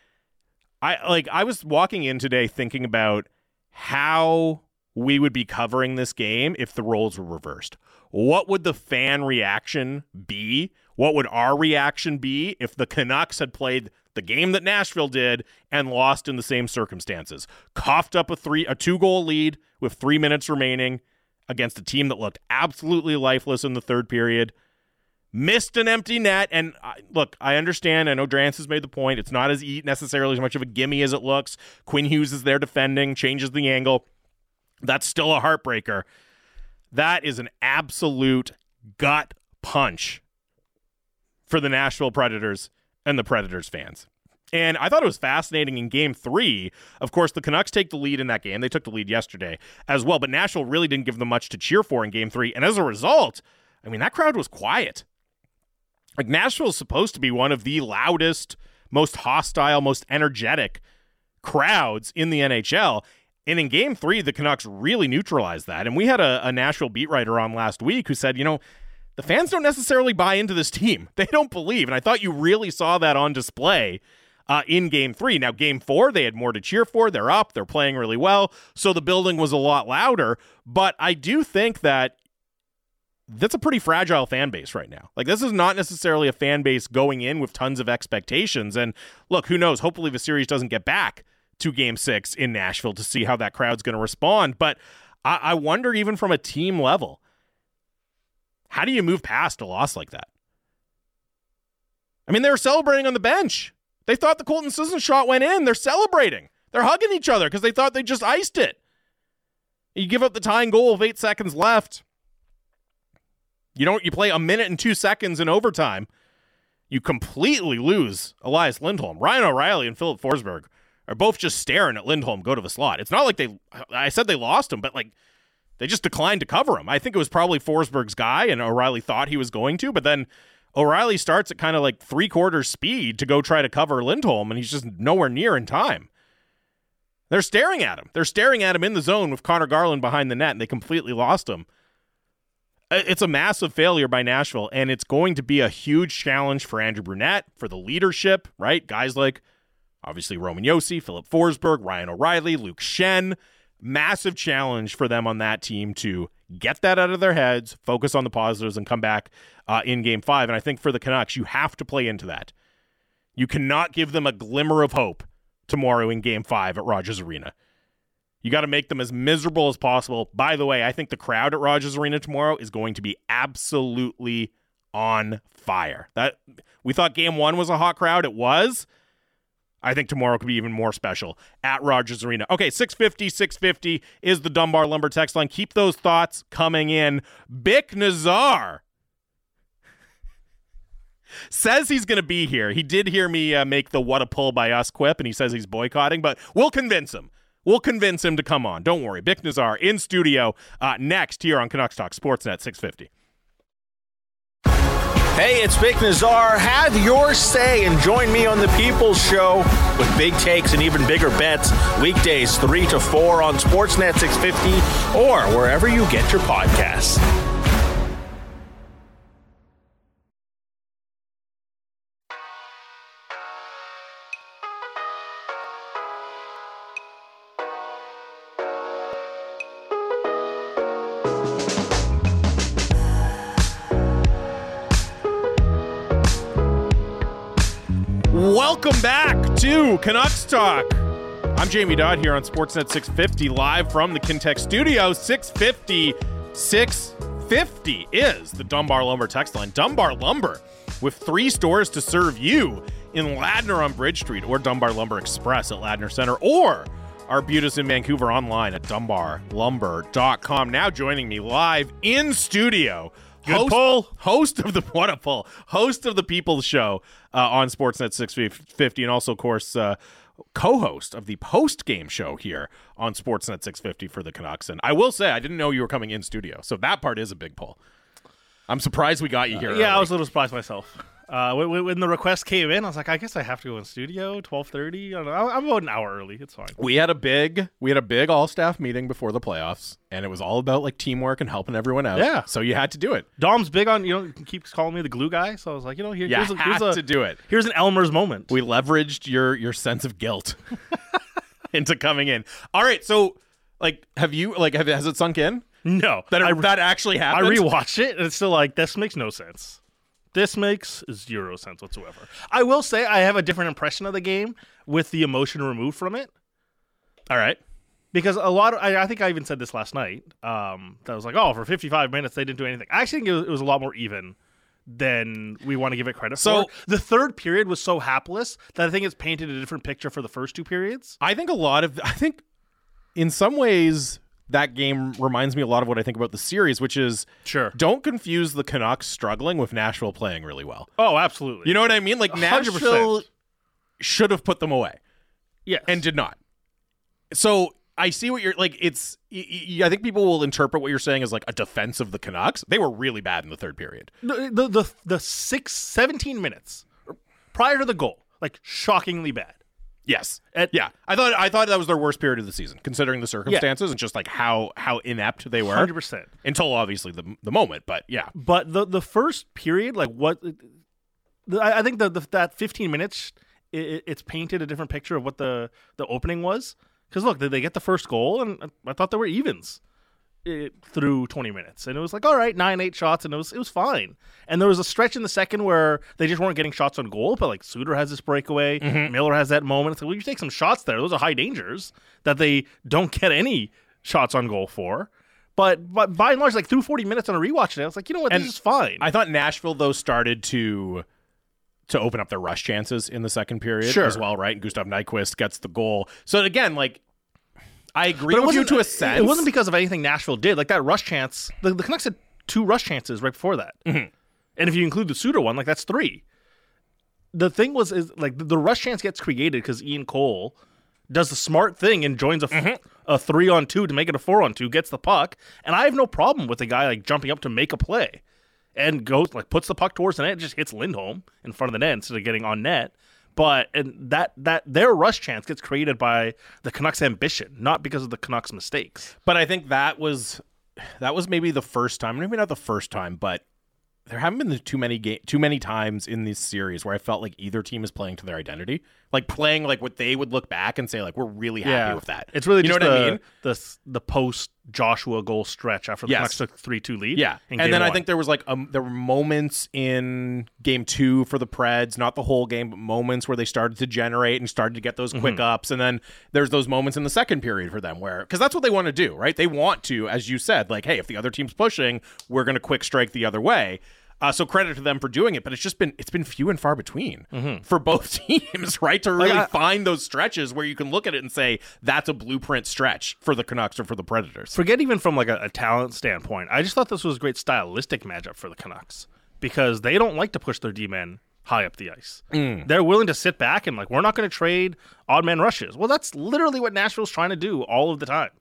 I was walking in today thinking about how we would be covering this game if the roles were reversed. What would the fan reaction be? What would our reaction be if the Canucks had played the game that Nashville did and lost in the same circumstances? Coughed up a 2-goal lead with 3 minutes remaining against a team that looked absolutely lifeless in the third period. Missed an empty net, and look, I understand. I know Drance has made the point. It's not necessarily as much of a gimme as it looks. Quinn Hughes is there defending, changes the angle. That's still a heartbreaker. That is an absolute gut punch for the Nashville Predators and the Predators fans. And I thought it was fascinating in Game 3. Of course, the Canucks take the lead in that game. They took the lead yesterday as well, but Nashville really didn't give them much to cheer for in Game 3. And as a result, that crowd was quiet. Like, Nashville is supposed to be one of the loudest, most hostile, most energetic crowds in the NHL. And in Game 3, the Canucks really neutralized that. And we had a Nashville beat writer on last week who said, the fans don't necessarily buy into this team. They don't believe. And I thought you really saw that on display in Game 3. Now, Game 4, they had more to cheer for. They're up. They're playing really well. So the building was a lot louder. But I do think that that's a pretty fragile fan base right now. Like, this is not necessarily a fan base going in with tons of expectations. And look, who knows? Hopefully the series doesn't get back to Game 6 in Nashville to see how that crowd's going to respond. But I wonder, even from a team level, how do you move past a loss like that? They were celebrating on the bench. They thought the Colton Sisson shot went in. They're celebrating. They're hugging each other because they thought they just iced it. You give up the tying goal with 8 seconds left. You play a minute and 2 seconds in overtime. You completely lose Elias Lindholm. Ryan O'Reilly and Philip Forsberg are both just staring at Lindholm go to the slot. It's not like I said they lost him, but they just declined to cover him. I think it was probably Forsberg's guy, and O'Reilly thought he was going to, but then O'Reilly starts at kind of 3/4 speed to go try to cover Lindholm, and he's just nowhere near in time. They're staring at him. They're staring at him in the zone with Connor Garland behind the net, and they completely lost him. It's a massive failure by Nashville, and it's going to be a huge challenge for Andrew Brunette, for the leadership, right? Guys like, obviously, Roman Josi, Philip Forsberg, Ryan O'Reilly, Luke Schenn. Massive challenge for them on that team to get that out of their heads, focus on the positives, and come back in Game 5. And I think for the Canucks, you have to play into that. You cannot give them a glimmer of hope tomorrow in Game 5 at Rogers Arena. You got to make them as miserable as possible. By the way, I think the crowd at Rogers Arena tomorrow is going to be absolutely on fire. We thought Game 1 was a hot crowd. It was. I think tomorrow could be even more special at Rogers Arena. Okay, 650 is the Dunbar Lumber text line. Keep those thoughts coming in. Bick Nazar says he's going to be here. He did hear me make the what a pull by us quip, and he says he's boycotting, but we'll convince him. We'll convince him to come on. Don't worry. Bick Nazar in studio next here on Canucks Talk Sportsnet 650.
Hey, it's Bick Nazar. Have your say and join me on the People's Show with big takes and even bigger bets. Weekdays 3 to 4 on Sportsnet 650 or wherever you get your podcasts.
Welcome back to Canucks Talk. I'm Jamie Dodd here on Sportsnet 650, live from the Kintec studio. 650 is the Dunbar Lumber text line. Dunbar Lumber, with 3 stores to serve you in Ladner on Bridge Street, or Dunbar Lumber Express at Ladner Center, or Arbutus in Vancouver online at dunbarlumber.com. Now joining me live in studio Host of the what a pull. Host of the People's Show on Sportsnet 650, and also, of course, co-host of the post-game show here on Sportsnet 650 for the Canucks. And I will say, I didn't know you were coming in studio, so that part is a big pull. I'm surprised we got you here.
Yeah, early. I was a little surprised myself. When the request came in, I was like, I guess I have to go in studio 12:30. I don't know. I'm about an hour early. It's fine.
We had a big all-staff meeting before the playoffs, and it was all about like teamwork and helping everyone out.
Yeah.
So you had to do it.
Dom's big on, keeps calling me the glue guy. So I was like, here's
to do it.
Here's an Elmer's moment.
We leveraged your sense of guilt into coming in. All right. So like, has it sunk in?
No.
That actually happened?
I rewatched it, and it's still like, this makes no sense. This makes zero sense whatsoever. I will say I have a different impression of the game with the emotion removed from it.
All right.
Because I think I even said this last night, that I was like, for 55 minutes they didn't do anything. I actually think it was a lot more even than we want to give it credit for. The third period was so hapless that I think it's painted a different picture for the first two periods.
I think in some ways that game reminds me a lot of what I think about the series, which is don't confuse the Canucks struggling with Nashville playing really well.
Oh, absolutely.
You know what I mean? Like 100%. Nashville should have put them away.
Yes.
And did not. So I see what you're like. I think people will interpret what you're saying as like a defense of the Canucks. They were really bad in the third period.
The 17 minutes prior to the goal, like shockingly bad.
Yes. I thought that was their worst period of the season, considering the circumstances and just like how inept they were.
100%.
Until obviously the moment, but yeah.
But the first period, like I think that 15 minutes, it's painted a different picture of what the opening was. Because look, they get the first goal, and I thought there were evens through 20 minutes, and it was like, all right, 9-8 shots, and it was fine. And there was a stretch in the second where they just weren't getting shots on goal, but like Suter has this breakaway, Miller has that moment. It's like, well, you take some shots there. Those are high dangers that they don't get any shots on goal for. But by and large, like through 40 minutes on a rewatch today, I was like, you know what, this is fine.
I thought Nashville though started to open up their rush chances in the second period as well, right? And Gustav Nyquist gets the goal. So again, like, I agree with you to a sense.
It wasn't because of anything Nashville did. Like that rush chance, the Canucks had 2 rush chances right before that. Mm-hmm. And if you include the Suter one, like that's 3. The thing is like the rush chance gets created because Ian Cole does the smart thing and joins a 3-on-2 to make it a 4-on-2, gets the puck. And I have no problem with the guy like jumping up to make a play and goes like puts the puck towards the net and just hits Lindholm in front of the net instead of getting on net. But that their rush chance gets created by the Canucks' ambition, not because of the Canucks' mistakes.
But I think that was maybe the first time, maybe not the first time, but there haven't been too many times in this series where I felt like either team is playing to their identity, like playing like what they would look back and say like we're really happy with that.
It's really just I mean? The post Joshua goal stretch after the Canucks took 3-2 lead.
Yeah, and then I think there was like there were moments in game 2 for the Preds, not the whole game, but moments where they started to generate and started to get those quick ups, and then there's those moments in the second period for them where because that's what they want to do, right? They want to, as you said, like hey, if the other team's pushing, we're going to quick strike the other way. So credit to them for doing it, but it's been few and far between for both teams, right? To really find those stretches where you can look at it and say that's a blueprint stretch for the Canucks or for the Predators.
Forget even from like a talent standpoint. I just thought this was a great stylistic matchup for the Canucks because they don't like to push their D-men high up the ice. They're willing to sit back and like we're not going to trade odd man rushes. Well, that's literally what Nashville's trying to do all of the time.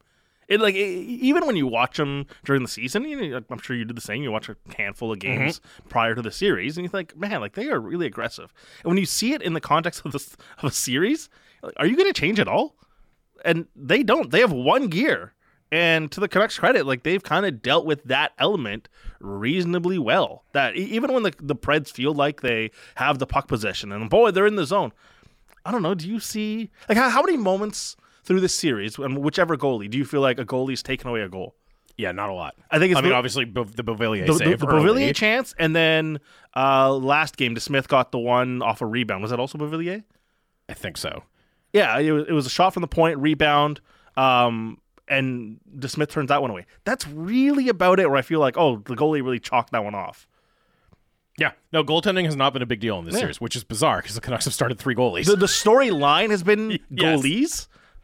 Even when you watch them during the season, I'm sure you do the same. You watch a handful of games prior to the series, and you think, man, like they are really aggressive. And when you see it in the context of a series, like, are you going to change at all? And they don't. They have one gear, and to the Canucks' credit, like they've kind of dealt with that element reasonably well. That even when the Preds feel like they have the puck possession, and boy, they're in the zone. I don't know. Do you see like how many moments through this series, and whichever goalie, do you feel like a goalie's taken away a goal?
Yeah, not a lot.
I think it's
obviously the Beauvillier save.
The Beauvillier chance, and then last game, DeSmith got the one off a rebound. Was that also Beauvillier?
I think so.
Yeah, it was a shot from the point, rebound, and DeSmith turns that one away. That's really about it where I feel like, the goalie really chalked that one off.
Yeah. No, goaltending has not been a big deal in this series, which is bizarre because the Canucks have started 3 goalies.
The storyline has been goalies,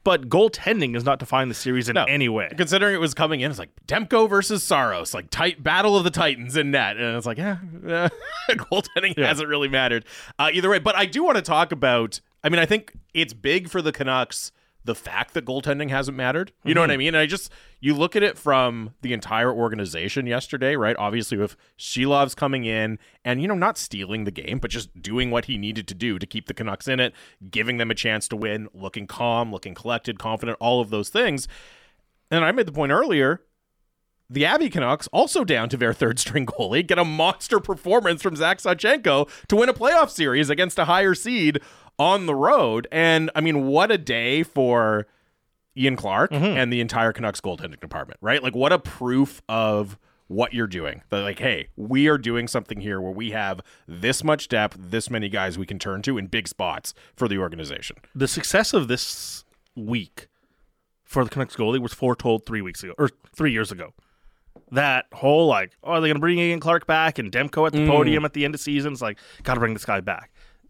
But goaltending does not define the series in any way.
Considering it was coming in, it's like Demko versus Saros, like tight battle of the Titans in net. And it's like, goaltending hasn't really mattered either way. But I do want to talk about, I think it's big for the Canucks, the fact that goaltending hasn't mattered. You know what I mean? And you look at it from the entire organization yesterday, right? Obviously with Shilov's coming in and, not stealing the game, but just doing what he needed to do to keep the Canucks in it, giving them a chance to win, looking calm, looking collected, confident, all of those things. And I made the point earlier, the Abbey Canucks, also down to their third string goalie, get a monster performance from Zach Sawchenko to win a playoff series against a higher seed on the road. And what a day for Ian Clark and the entire Canucks goaltending department, right? Like, what a proof of what you're doing. They're like, hey, we are doing something here where we have this much depth, this many guys we can turn to in big spots for the organization.
The success of this week for the Canucks goalie was foretold 3 years ago. That whole, are they going to bring Ian Clark back and Demko at the podium at the end of the season? It's like, got to bring this guy back.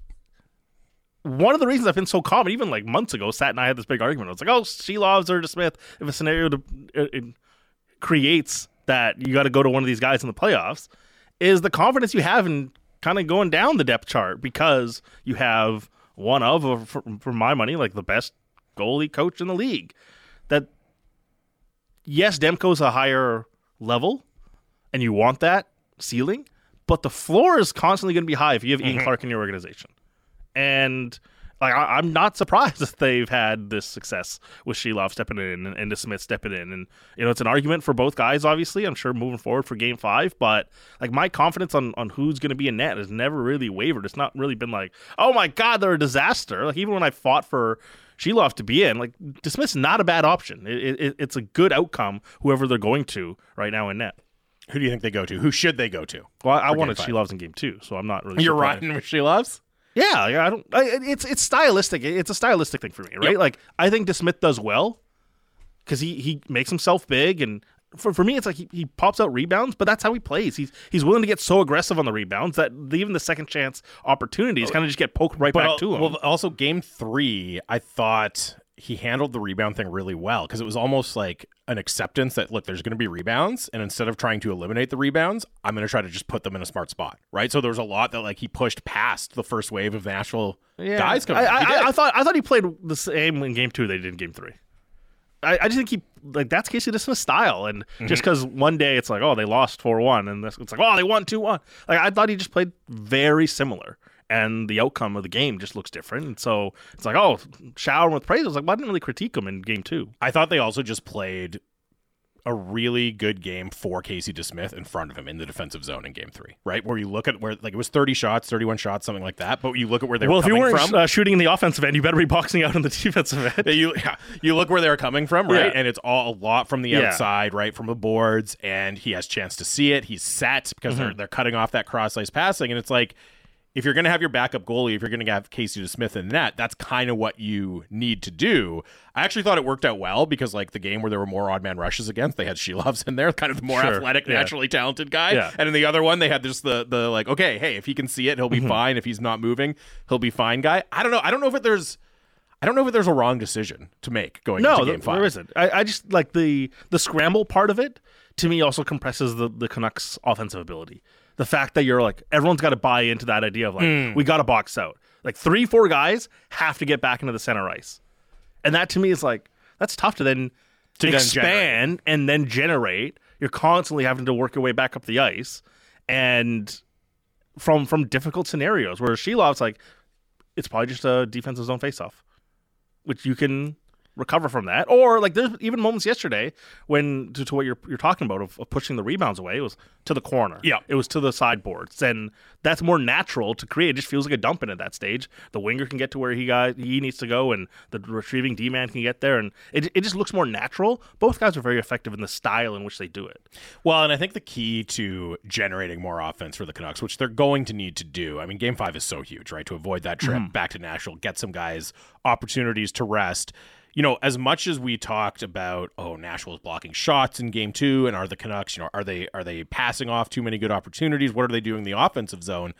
One of the reasons I've been so calm, even like months ago, Sat and I had this big argument. I was like, Shilovs or DeSmith, if a scenario it creates that you got to go to one of these guys in the playoffs, is the confidence you have in kind of going down the depth chart because you have one of, for my money, like the best goalie coach in the league. That, yes, Demko's a higher level, and you want that ceiling, but the floor is constantly going to be high if you have Ian Clark in your organization. And I'm not surprised that they've had this success with Shilov stepping in and DeSmith stepping in. And, it's an argument for both guys, obviously, I'm sure, moving forward for Game 5. But, my confidence on who's going to be in net has never really wavered. It's not really been like, oh, my God, they're a disaster. Even when I fought for Shilov to be in, DeSmith's not a bad option. It's a good outcome, whoever they're going to right now in net.
Who do you think they go to? Who should they go to?
Well, I wanted Shilovs in Game 2, so I'm not really
You're
surprised.
riding with Shilovs?
Yeah, it's stylistic. It's a stylistic thing for me, right?
Yep.
I think DeSmith does well because he makes himself big, and for me, it's like he pops out rebounds, but that's how he plays. He's willing to get so aggressive on the rebounds that even the second chance opportunities kind of just get poked back to him.
Well, also Game 3, I thought he handled the rebound thing really well because it was almost like an acceptance that, look, there's going to be rebounds, and instead of trying to eliminate the rebounds, I'm going to try to just put them in a smart spot, right? So there was a lot that he pushed past the first wave of Nashville guys coming.
I thought he played the same in Game 2 they did in Game 3. I just think he that's Casey DeSmith's style, and just because one day it's like, oh, they lost 4-1, and it's like, oh, they won 2-1. I thought he just played very similar. And the outcome of the game just looks different. And so it's like, oh, showering with praise. I was like, well, I didn't really critique him in Game 2.
I thought they also just played a really good game for Casey DeSmith in front of him in the defensive zone in Game 3, right? Where you look at where, it was 30 shots, 31 shots, something like that. But you look at where they were coming from.
Well, if you weren't shooting in the offensive end, you better be boxing out in the defensive end.
You look where they're coming from, right? Yeah. And it's all a lot from the outside, right? From the boards. And he has a chance to see it. He's set because they're cutting off that cross-ice passing. And it's like, if you're going to have your backup goalie, if you're going to have Casey DeSmith in net, that's kind of what you need to do. I actually thought it worked out well because, the game where there were more odd man rushes against, they had Shilovs in there, kind of the more athletic, naturally talented guy. Yeah. And in the other one, they had just the okay, hey, if he can see it, he'll be fine. If he's not moving, he'll be fine guy. I don't know. I don't know if there's a wrong decision to make going into Game 5.
No, there isn't. I just like the scramble part of it, to me, also compresses the Canucks' offensive ability. The fact that you're everyone's got to buy into that idea of we got to box out. 3-4 guys have to get back into the center ice. And that to me is that's tough to then expand and then generate. You're constantly having to work your way back up the ice and from difficult scenarios where Shilov's it's probably just a defensive zone faceoff, which you can recover from that. Or there's even moments yesterday when to what you're talking about of pushing the rebounds away, it was to the corner.
Yeah.
It was to the sideboards. And that's more natural to create. It just feels like a dumping at that stage. The winger can get to where he needs to go, and the retrieving D-man can get there, and it just looks more natural. Both guys are very effective in the style in which they do it.
Well, and I think the key to generating more offense for the Canucks, which they're going to need to do, Game 5 is so huge, right? To avoid that trip back to Nashville, get some guys opportunities to rest. As much as we talked about, Nashville's blocking shots in Game 2, and are the Canucks, are they passing off too many good opportunities? What are they doing in the offensive zone?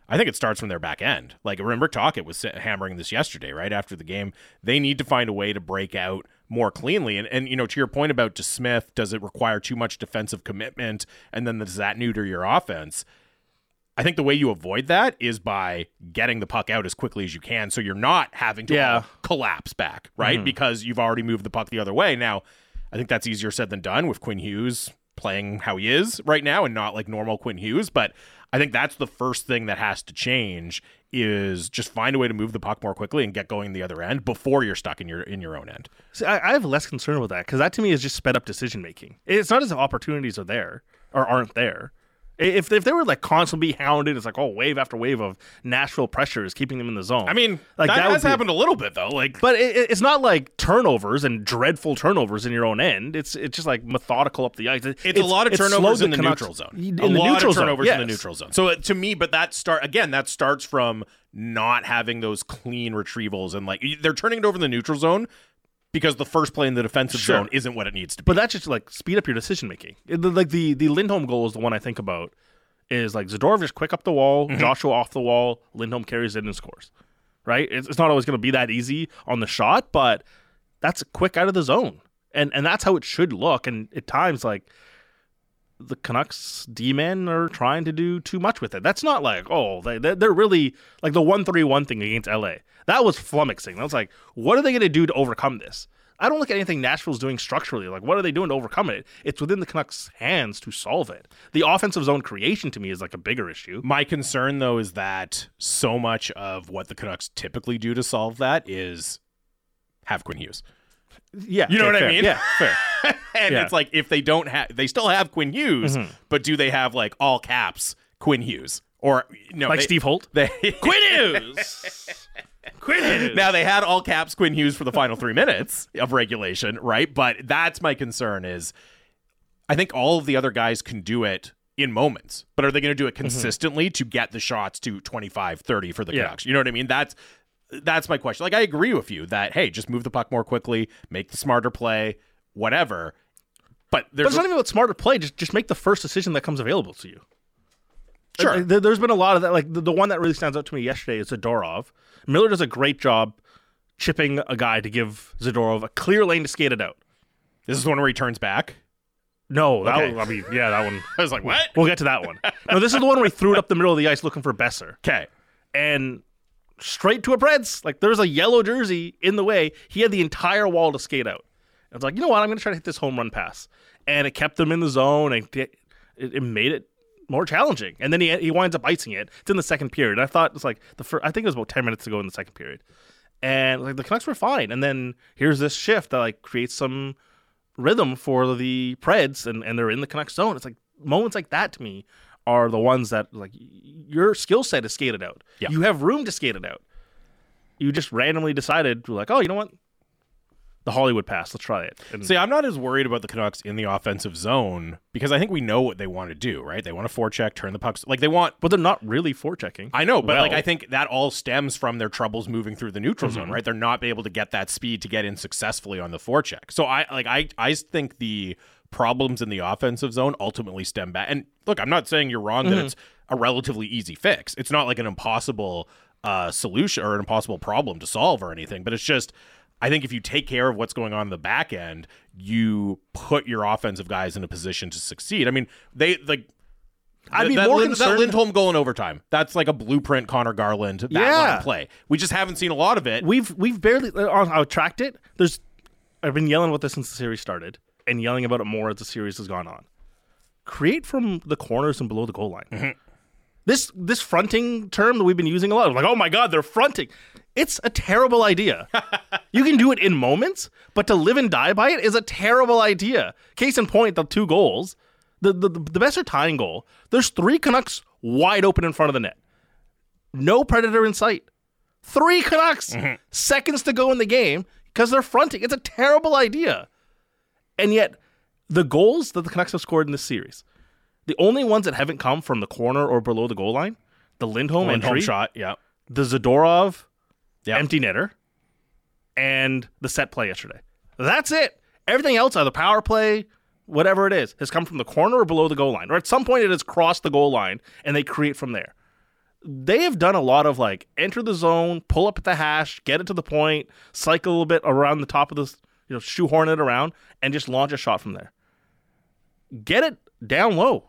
I think it starts from their back end. Like, remember Tocchet was hammering this yesterday, right after the game. They need to find a way to break out more cleanly. And you know, to your point about DeSmith, does it require too much defensive commitment? And then does that neuter your offense? I think the way you avoid that is by getting the puck out as quickly as you can, so you're not having to collapse back, right? Because you've already moved the puck the other way. Now, I think that's easier said than done with Quinn Hughes playing how he is right now and not like normal Quinn Hughes, but I think that's the first thing that has to change is just find a way to move the puck more quickly and get going the other end before you're stuck in your own end.
See, I have less concern with that because that to me is just sped up decision making. It's not as if opportunities are there or aren't there. If they were like constantly hounded, it's like wave after wave of Nashville pressure is keeping them in the zone.
I mean,
like
that has happened a little bit though. Like,
but it's not like turnovers and dreadful turnovers in your own end. It's just like methodical up the ice.
It's a lot of turnovers in the neutral zone. A lot of turnovers in the neutral zone. So to me, but that starts from not having those clean retrievals and like they're turning it over in the neutral zone. Because the first play in the defensive zone isn't what it needs to be.
But that's just like speed up your decision making. Like the Lindholm goal is the one I think about. Is like Zadorov just quick up the wall, Joshua off the wall, Lindholm carries it and scores. Right? It's not always going to be that easy on the shot, but that's quick out of the zone, and that's how it should look. And at times, like the Canucks D-men are trying to do too much with it. That's not like they're really like the 1-3-1 thing against LA. That was flummoxing. That was like, what are they going to do to overcome this? I don't look at anything Nashville's doing structurally. Like, what are they doing to overcome it? It's within the Canucks' hands to solve it. The offensive zone creation, to me, is like a bigger issue.
My concern, though, is that so much of what the Canucks typically do to solve that is have Quinn Hughes.
Yeah.
You know what
fair.
I mean?
Yeah, fair.
And it's like, if they don't have, they still have Quinn Hughes, but do they have like all caps Quinn Hughes? Or, no,
like Steve Holt?
Quinn
Hughes! Quinn Hughes.
Now, they had all caps Quinn Hughes for the final 3 minutes of regulation, right? But that's my concern is I think all of the other guys can do it in moments, but are they going to do it consistently to get the shots to 25, 30 for the Canucks? You know what I mean? That's my question. Like, I agree with you that, hey, just move the puck more quickly, make the smarter play, whatever. But
it's not even about smarter play. Just make the first decision that comes available to you.
Sure.
There's been a lot of that. Like the one that really stands out to me yesterday is Zadorov. Miller does a great job chipping a guy to give Zadorov a clear lane to skate it out.
This is the one where he turns back?
No, that
Okay.
one, that one.
I was like, what?
We'll get to that one. No, this is the one where he threw it up the middle of the ice looking for Besser.
Okay.
And straight to a Preds. Like, there was a yellow jersey in the way. He had the entire wall to skate out. I was like, you know what? I'm going to try to hit this home run pass. And it kept him in the zone, and it made it more challenging. And then he winds up icing it. It's in the second period. I thought it was like I think it was about 10 minutes to go in the second period. And like the Canucks were fine. And then here's this shift that like creates some rhythm for the Preds, and they're in the Canucks zone. It's like moments like that to me are the ones that like your skill set is skated out.
Yeah.
You have room to skate it out. You just randomly decided like, oh, you know what? The Hollywood pass. Let's try it. And
See, I'm not as worried about the Canucks in the offensive zone because I think we know what they want to do, right? They want to forecheck, turn the pucks. Like they want,
but they're not really forechecking.
I know, but like I think that all stems from their troubles moving through the neutral zone, right? They're not able to get that speed to get in successfully on the forecheck. So I think the problems in the offensive zone ultimately stem back. And look, I'm not saying you're wrong that it's a relatively easy fix. It's not like an impossible solution or an impossible problem to solve or anything, but it's just, I think if you take care of what's going on in the back end, you put your offensive guys in a position to succeed. I mean, they like.
I'd be more concerned.
That Lindholm goal in overtime. That's like a blueprint Connor Garland line play. We just haven't seen a lot of it.
We've barely I'll tracked it. I've been yelling about this since the series started, and yelling about it more as the series has gone on. Create from the corners and below the goal line. This fronting term that we've been using a lot, like, oh my God, they're fronting. It's a terrible idea. You can do it in moments, but to live and die by it is a terrible idea. Case in point, the 2 goals, the Besser tying goal, there's 3 Canucks wide open in front of the net. No predator in sight. 3 Canucks, seconds to go in the game because they're fronting. It's a terrible idea. And yet, the goals that the Canucks have scored in this series, the only ones that haven't come from the corner or below the goal line, the Lindholm entry,
shot,
the Zadorov
Yep.
empty netter, and the set play yesterday. That's it. Everything else, either power play, whatever it is, has come from the corner or below the goal line. Or at some point it has crossed the goal line, and they create from there. they have done a lot of like enter the zone, pull up at the hash, get it to the point, cycle a little bit around the top of this, shoehorn it around, and just launch a shot from there. Get it down low.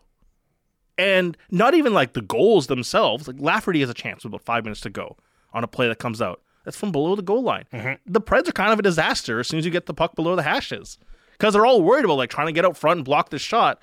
And not even like the goals themselves. Like Lafferty has a chance with about 5 minutes to go on a play that comes out. That's from below the goal line. Mm-hmm. The Preds are kind of a disaster as soon as you get the puck below the hashes. Because they're all worried about like trying to get out front and block this shot.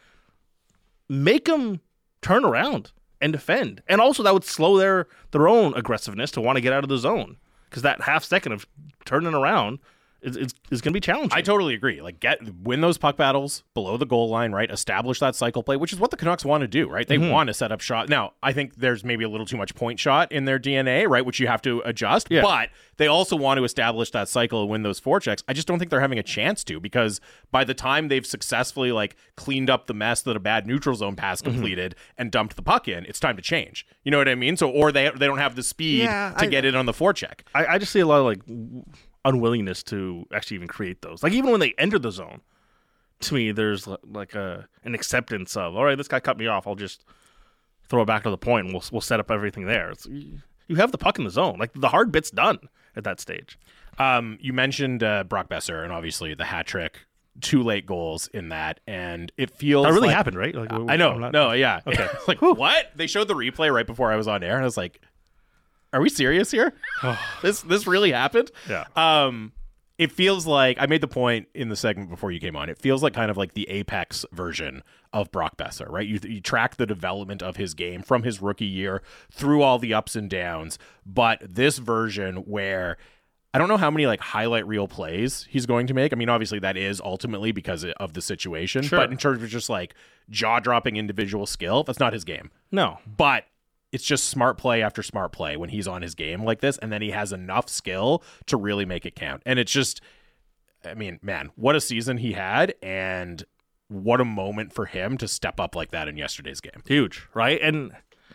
Make them turn around and defend. And also that would slow their own aggressiveness to want to get out of the zone. Because that half second of turning around is going to be challenging.
I totally agree. Like, win those puck battles below the goal line, right? Establish that cycle play, which is what the Canucks want to do, right? They want to set up shot. Now, I think there's maybe a little too much point shot in their DNA, right? Which you have to adjust. Yeah. But they also want to establish that cycle and win those forechecks. I just don't think they're having a chance to, because by the time they've successfully like cleaned up the mess that a bad neutral zone pass completed and dumped the puck in, it's time to change. You know what I mean? So, or they don't have the speed to get it on the forecheck.
I just see a lot of like unwillingness to actually even create those. Like even when they enter the zone, to me, there's like an acceptance of, all right, this guy cut me off. I'll just throw it back to the point and we'll set up everything there. You have the puck in the zone. Like the hard bit's done at that stage.
You mentioned Brock Besser and obviously the hat trick, 2 late goals in that, and it feels
that really
like,
happened, right? Like,
I know. No, yeah. Okay. Like what? They showed the replay right before I was on air, and I was like, are we serious here? This really happened?
Yeah.
It feels like, I made the point in the segment before you came on, it feels like kind of like the apex version of Brock Besser, right? You track the development of his game from his rookie year through all the ups and downs, but this version where I don't know how many like highlight reel plays he's going to make. I mean, obviously that is ultimately because of the situation,
sure.
But in terms of just like jaw-dropping individual skill, that's not his game.
No.
But it's just smart play after smart play when he's on his game like this, and then he has enough skill to really make it count. And it's just, I mean, man, what a season he had, and what a moment for him to step up like that in yesterday's game.
Huge, right? And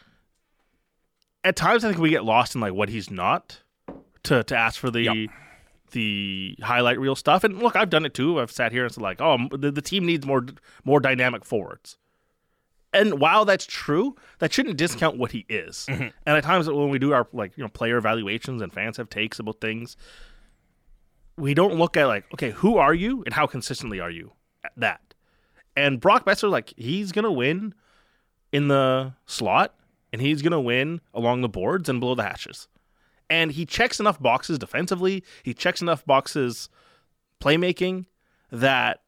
at times I think we get lost in like what he's not to ask for the highlight reel stuff. And look, I've done it too. I've sat here and said like, oh, the team needs more dynamic forwards. And while that's true, that shouldn't discount what he is. Mm-hmm. And at times when we do our player evaluations and fans have takes about things, we don't look at like, okay, who are you and how consistently are you at that? And Brock Besser, like, he's going to win in the slot and he's going to win along the boards and below the hashes. And he checks enough boxes defensively. He checks enough boxes playmaking that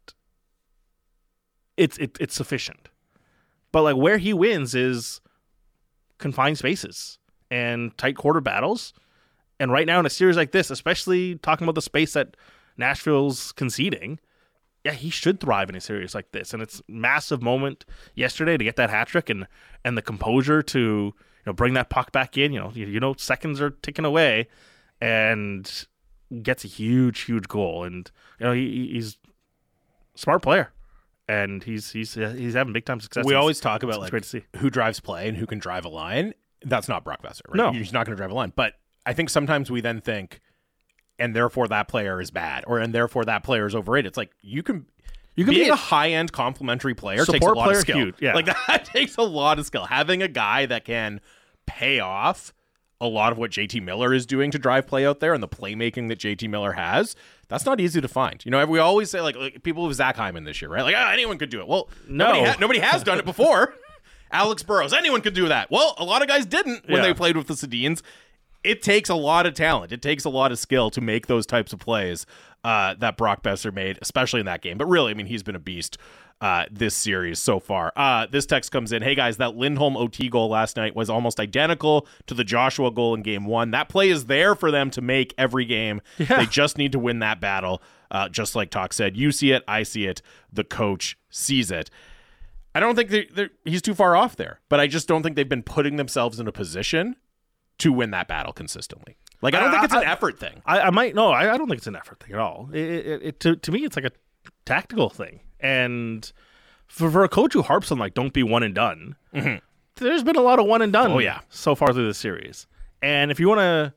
it's sufficient. But like where he wins is confined spaces and tight quarter battles. And right now in a series like this, especially talking about the space that Nashville's conceding, yeah, he should thrive in a series like this. And it's a massive moment yesterday to get that hat trick and the composure to bring that puck back in. Seconds are ticking away, and gets a huge goal. And he's a smart player. And he's having big time success.
We always talk about
like great to see.
Who drives play and who can drive a line. That's not Brock Besser, right?
No,
he's not going to drive a line. But I think sometimes we then think, and therefore that player is bad, and therefore that player is overrated. It's like you can be a high end complementary player takes a lot of skill.
Cute. Yeah.
Like that takes a lot of skill. Having a guy that can pay off a lot of what JT Miller is doing to drive play out there and the playmaking that JT Miller has, that's not easy to find. We always say like people with Zach Hyman this year, right? Like, anyone could do it. Well,
no,
nobody has done it before. Alex Burrows, anyone could do that. Well, a lot of guys didn't when they played with the Sedins. It takes a lot of talent. It takes a lot of skill to make those types of plays that Brock Besser made, especially in that game. But really, I mean, he's been a beast this series so far. This text comes in. Hey, guys, that Lindholm OT goal last night was almost identical to the Joshua goal in game 1. That play is there for them to make every game. Yeah. They just need to win that battle. Just like Talk said, you see it, I see it, the coach sees it. I don't think he's too far off there, but I just don't think they've been putting themselves in a position to win that battle consistently. Like, I don't think it's an effort thing.
I don't think it's an effort thing at all. To me, it's like a tactical thing. And for a coach who harps on like don't be one and done, mm-hmm. There's been a lot of one and done so far through the series. And if you want to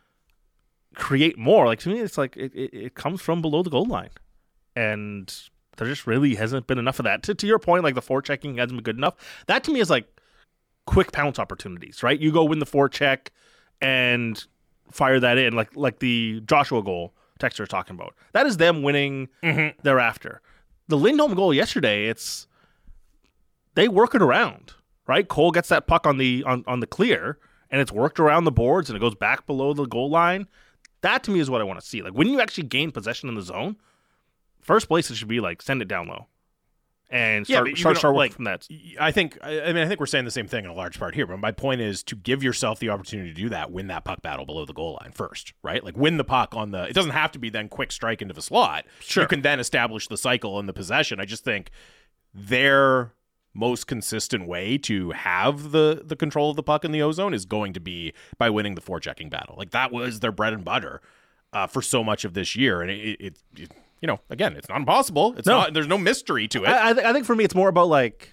create more, like to me, it's like it comes from below the goal line. And there just really hasn't been enough of that. To your point, like the forechecking hasn't been good enough. That to me is like quick pounce opportunities, right? You go win the forecheck and fire that in, like the Joshua goal Texter's talking about. That is them winning thereafter. The Lindholm goal yesterday, they work it around, right? Cole gets that puck on the clear, and it's worked around the boards, and it goes back below the goal line. That, to me, is what I want to see. Like, when you actually gain possession in the zone, first place it should be, like, send it down low. And start working from that.
I think we're saying the same thing in a large part here, but my point is to give yourself the opportunity to do that, win that puck battle below the goal line first, right? Like, win the puck it doesn't have to be then quick strike into the slot.
Sure.
You can then establish the cycle and the possession. I just think their most consistent way to have the control of the puck in the O-zone is going to be by winning the forechecking battle. Like, that was their bread and butter for so much of this year, and it again, it's not impossible. It's not. There's no mystery to it.
I think for me, it's more about like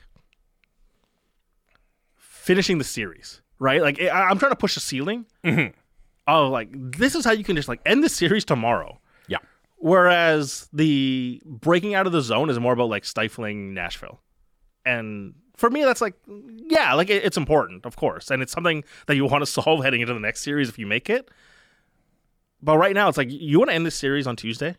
finishing the series, right? Like, I'm trying to push the ceiling. Oh, like, this is how you can just like end the series tomorrow.
Yeah.
Whereas the breaking out of the zone is more about like stifling Nashville, and for me, that's like, yeah, like it's important, of course, and it's something that you want to solve heading into the next series if you make it. But right now, it's like, you want to end this series on Tuesday.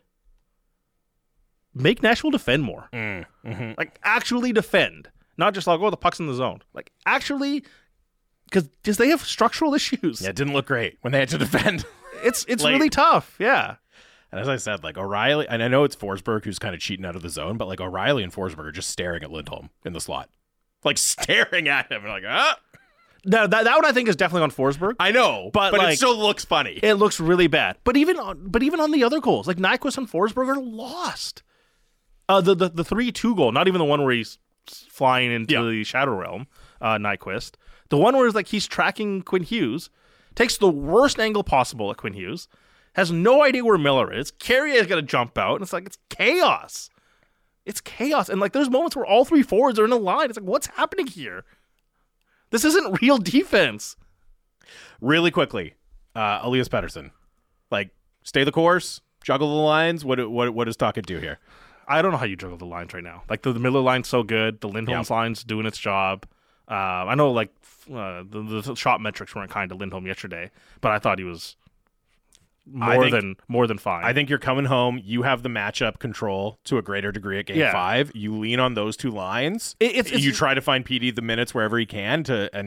Make Nashville defend more. Like, actually defend. Not just like, oh, the puck's in the zone. Like, actually, because they have structural issues.
Yeah, it didn't look great when they had to defend.
It's really tough, yeah.
And as I said, like, O'Reilly, and I know it's Forsberg who's kind of cheating out of the zone, but like, O'Reilly and Forsberg are just staring at Lindholm in the slot. Like, staring at him. And like, ah.
Now, that one I think is definitely on Forsberg.
I know, but
like,
it still looks funny.
It looks really bad. But even on the other goals, like Nyquist and Forsberg are lost. The 3-2 goal, not even the one where he's flying into the Shadow Realm, Nyquist. The one where he's tracking Quinn Hughes, takes the worst angle possible at Quinn Hughes, has no idea where Miller is. Carrier is going to jump out, and it's like, it's chaos. It's chaos. And like, there's moments where all three forwards are in a line. It's like, what's happening here? This isn't real defense.
Really quickly, Elias Pettersson, like, stay the course, juggle the lines. What does Tuckett do here?
I don't know how you juggle the lines right now. Like, the Miller line's so good. The Lindholm's line's doing its job. I know, like, the shot metrics weren't kind to Lindholm yesterday, but I thought he was more than fine.
I think you're coming home. You have the matchup control to a greater degree at Game 5. You lean on those two lines. You try to find PD the minutes wherever he can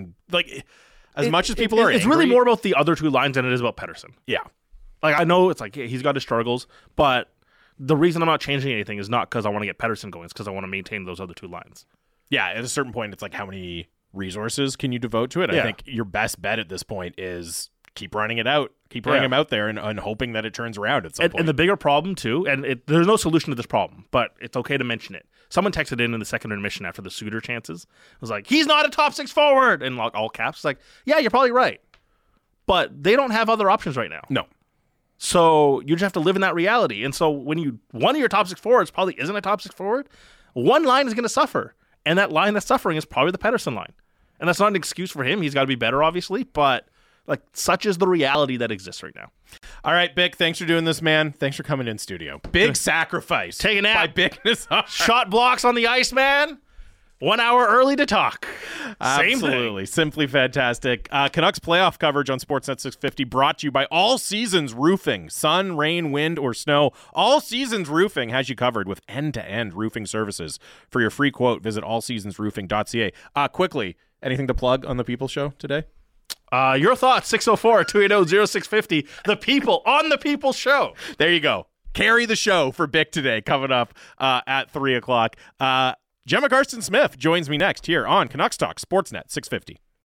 much as people are angry.
It's really more about the other two lines than it is about Pettersson.
Yeah.
Like, I know it's like he's got his struggles, but the reason I'm not changing anything is not because I want to get Pettersson going. It's because I want to maintain those other two lines.
Yeah, at a certain point, it's like, how many resources can you devote to it?
Yeah.
I think your best bet at this point is keep running it out. Keep running him out there and hoping that it turns around at some point.
And the bigger problem, too, and there's no solution to this problem, but it's okay to mention it. Someone texted in the second intermission after the Suter chances. It was like, he's not a top six forward! In all caps. It's like, yeah, you're probably right. But they don't have other options right now.
No.
So you just have to live in that reality. And so when one of your top six forwards probably isn't a top six forward, one line is going to suffer. And that line that's suffering is probably the Pettersson line. And that's not an excuse for him. He's got to be better, obviously. But like, such is the reality that exists right now.
All right, Bick, thanks for doing this, man. Thanks for coming in studio. Big sacrifice.
Take a nap.
By Bick Nazar.
Shot blocks on the ice, man. 1 hour early to talk.
Absolutely. Simply fantastic. Canucks playoff coverage on Sportsnet 650 brought to you by All Seasons Roofing. Sun, rain, wind, or snow. All Seasons Roofing has you covered with end-to-end roofing services. For your free quote, visit allseasonsroofing.ca. Quickly, anything to plug on the People Show today?
Your thoughts, 604-280-0650. The People on the People Show.
There you go. Carry the show for Bick today, coming up at 3 o'clock. Gemma Karsten-Smith joins me next here on Canucks Talk Sportsnet 650.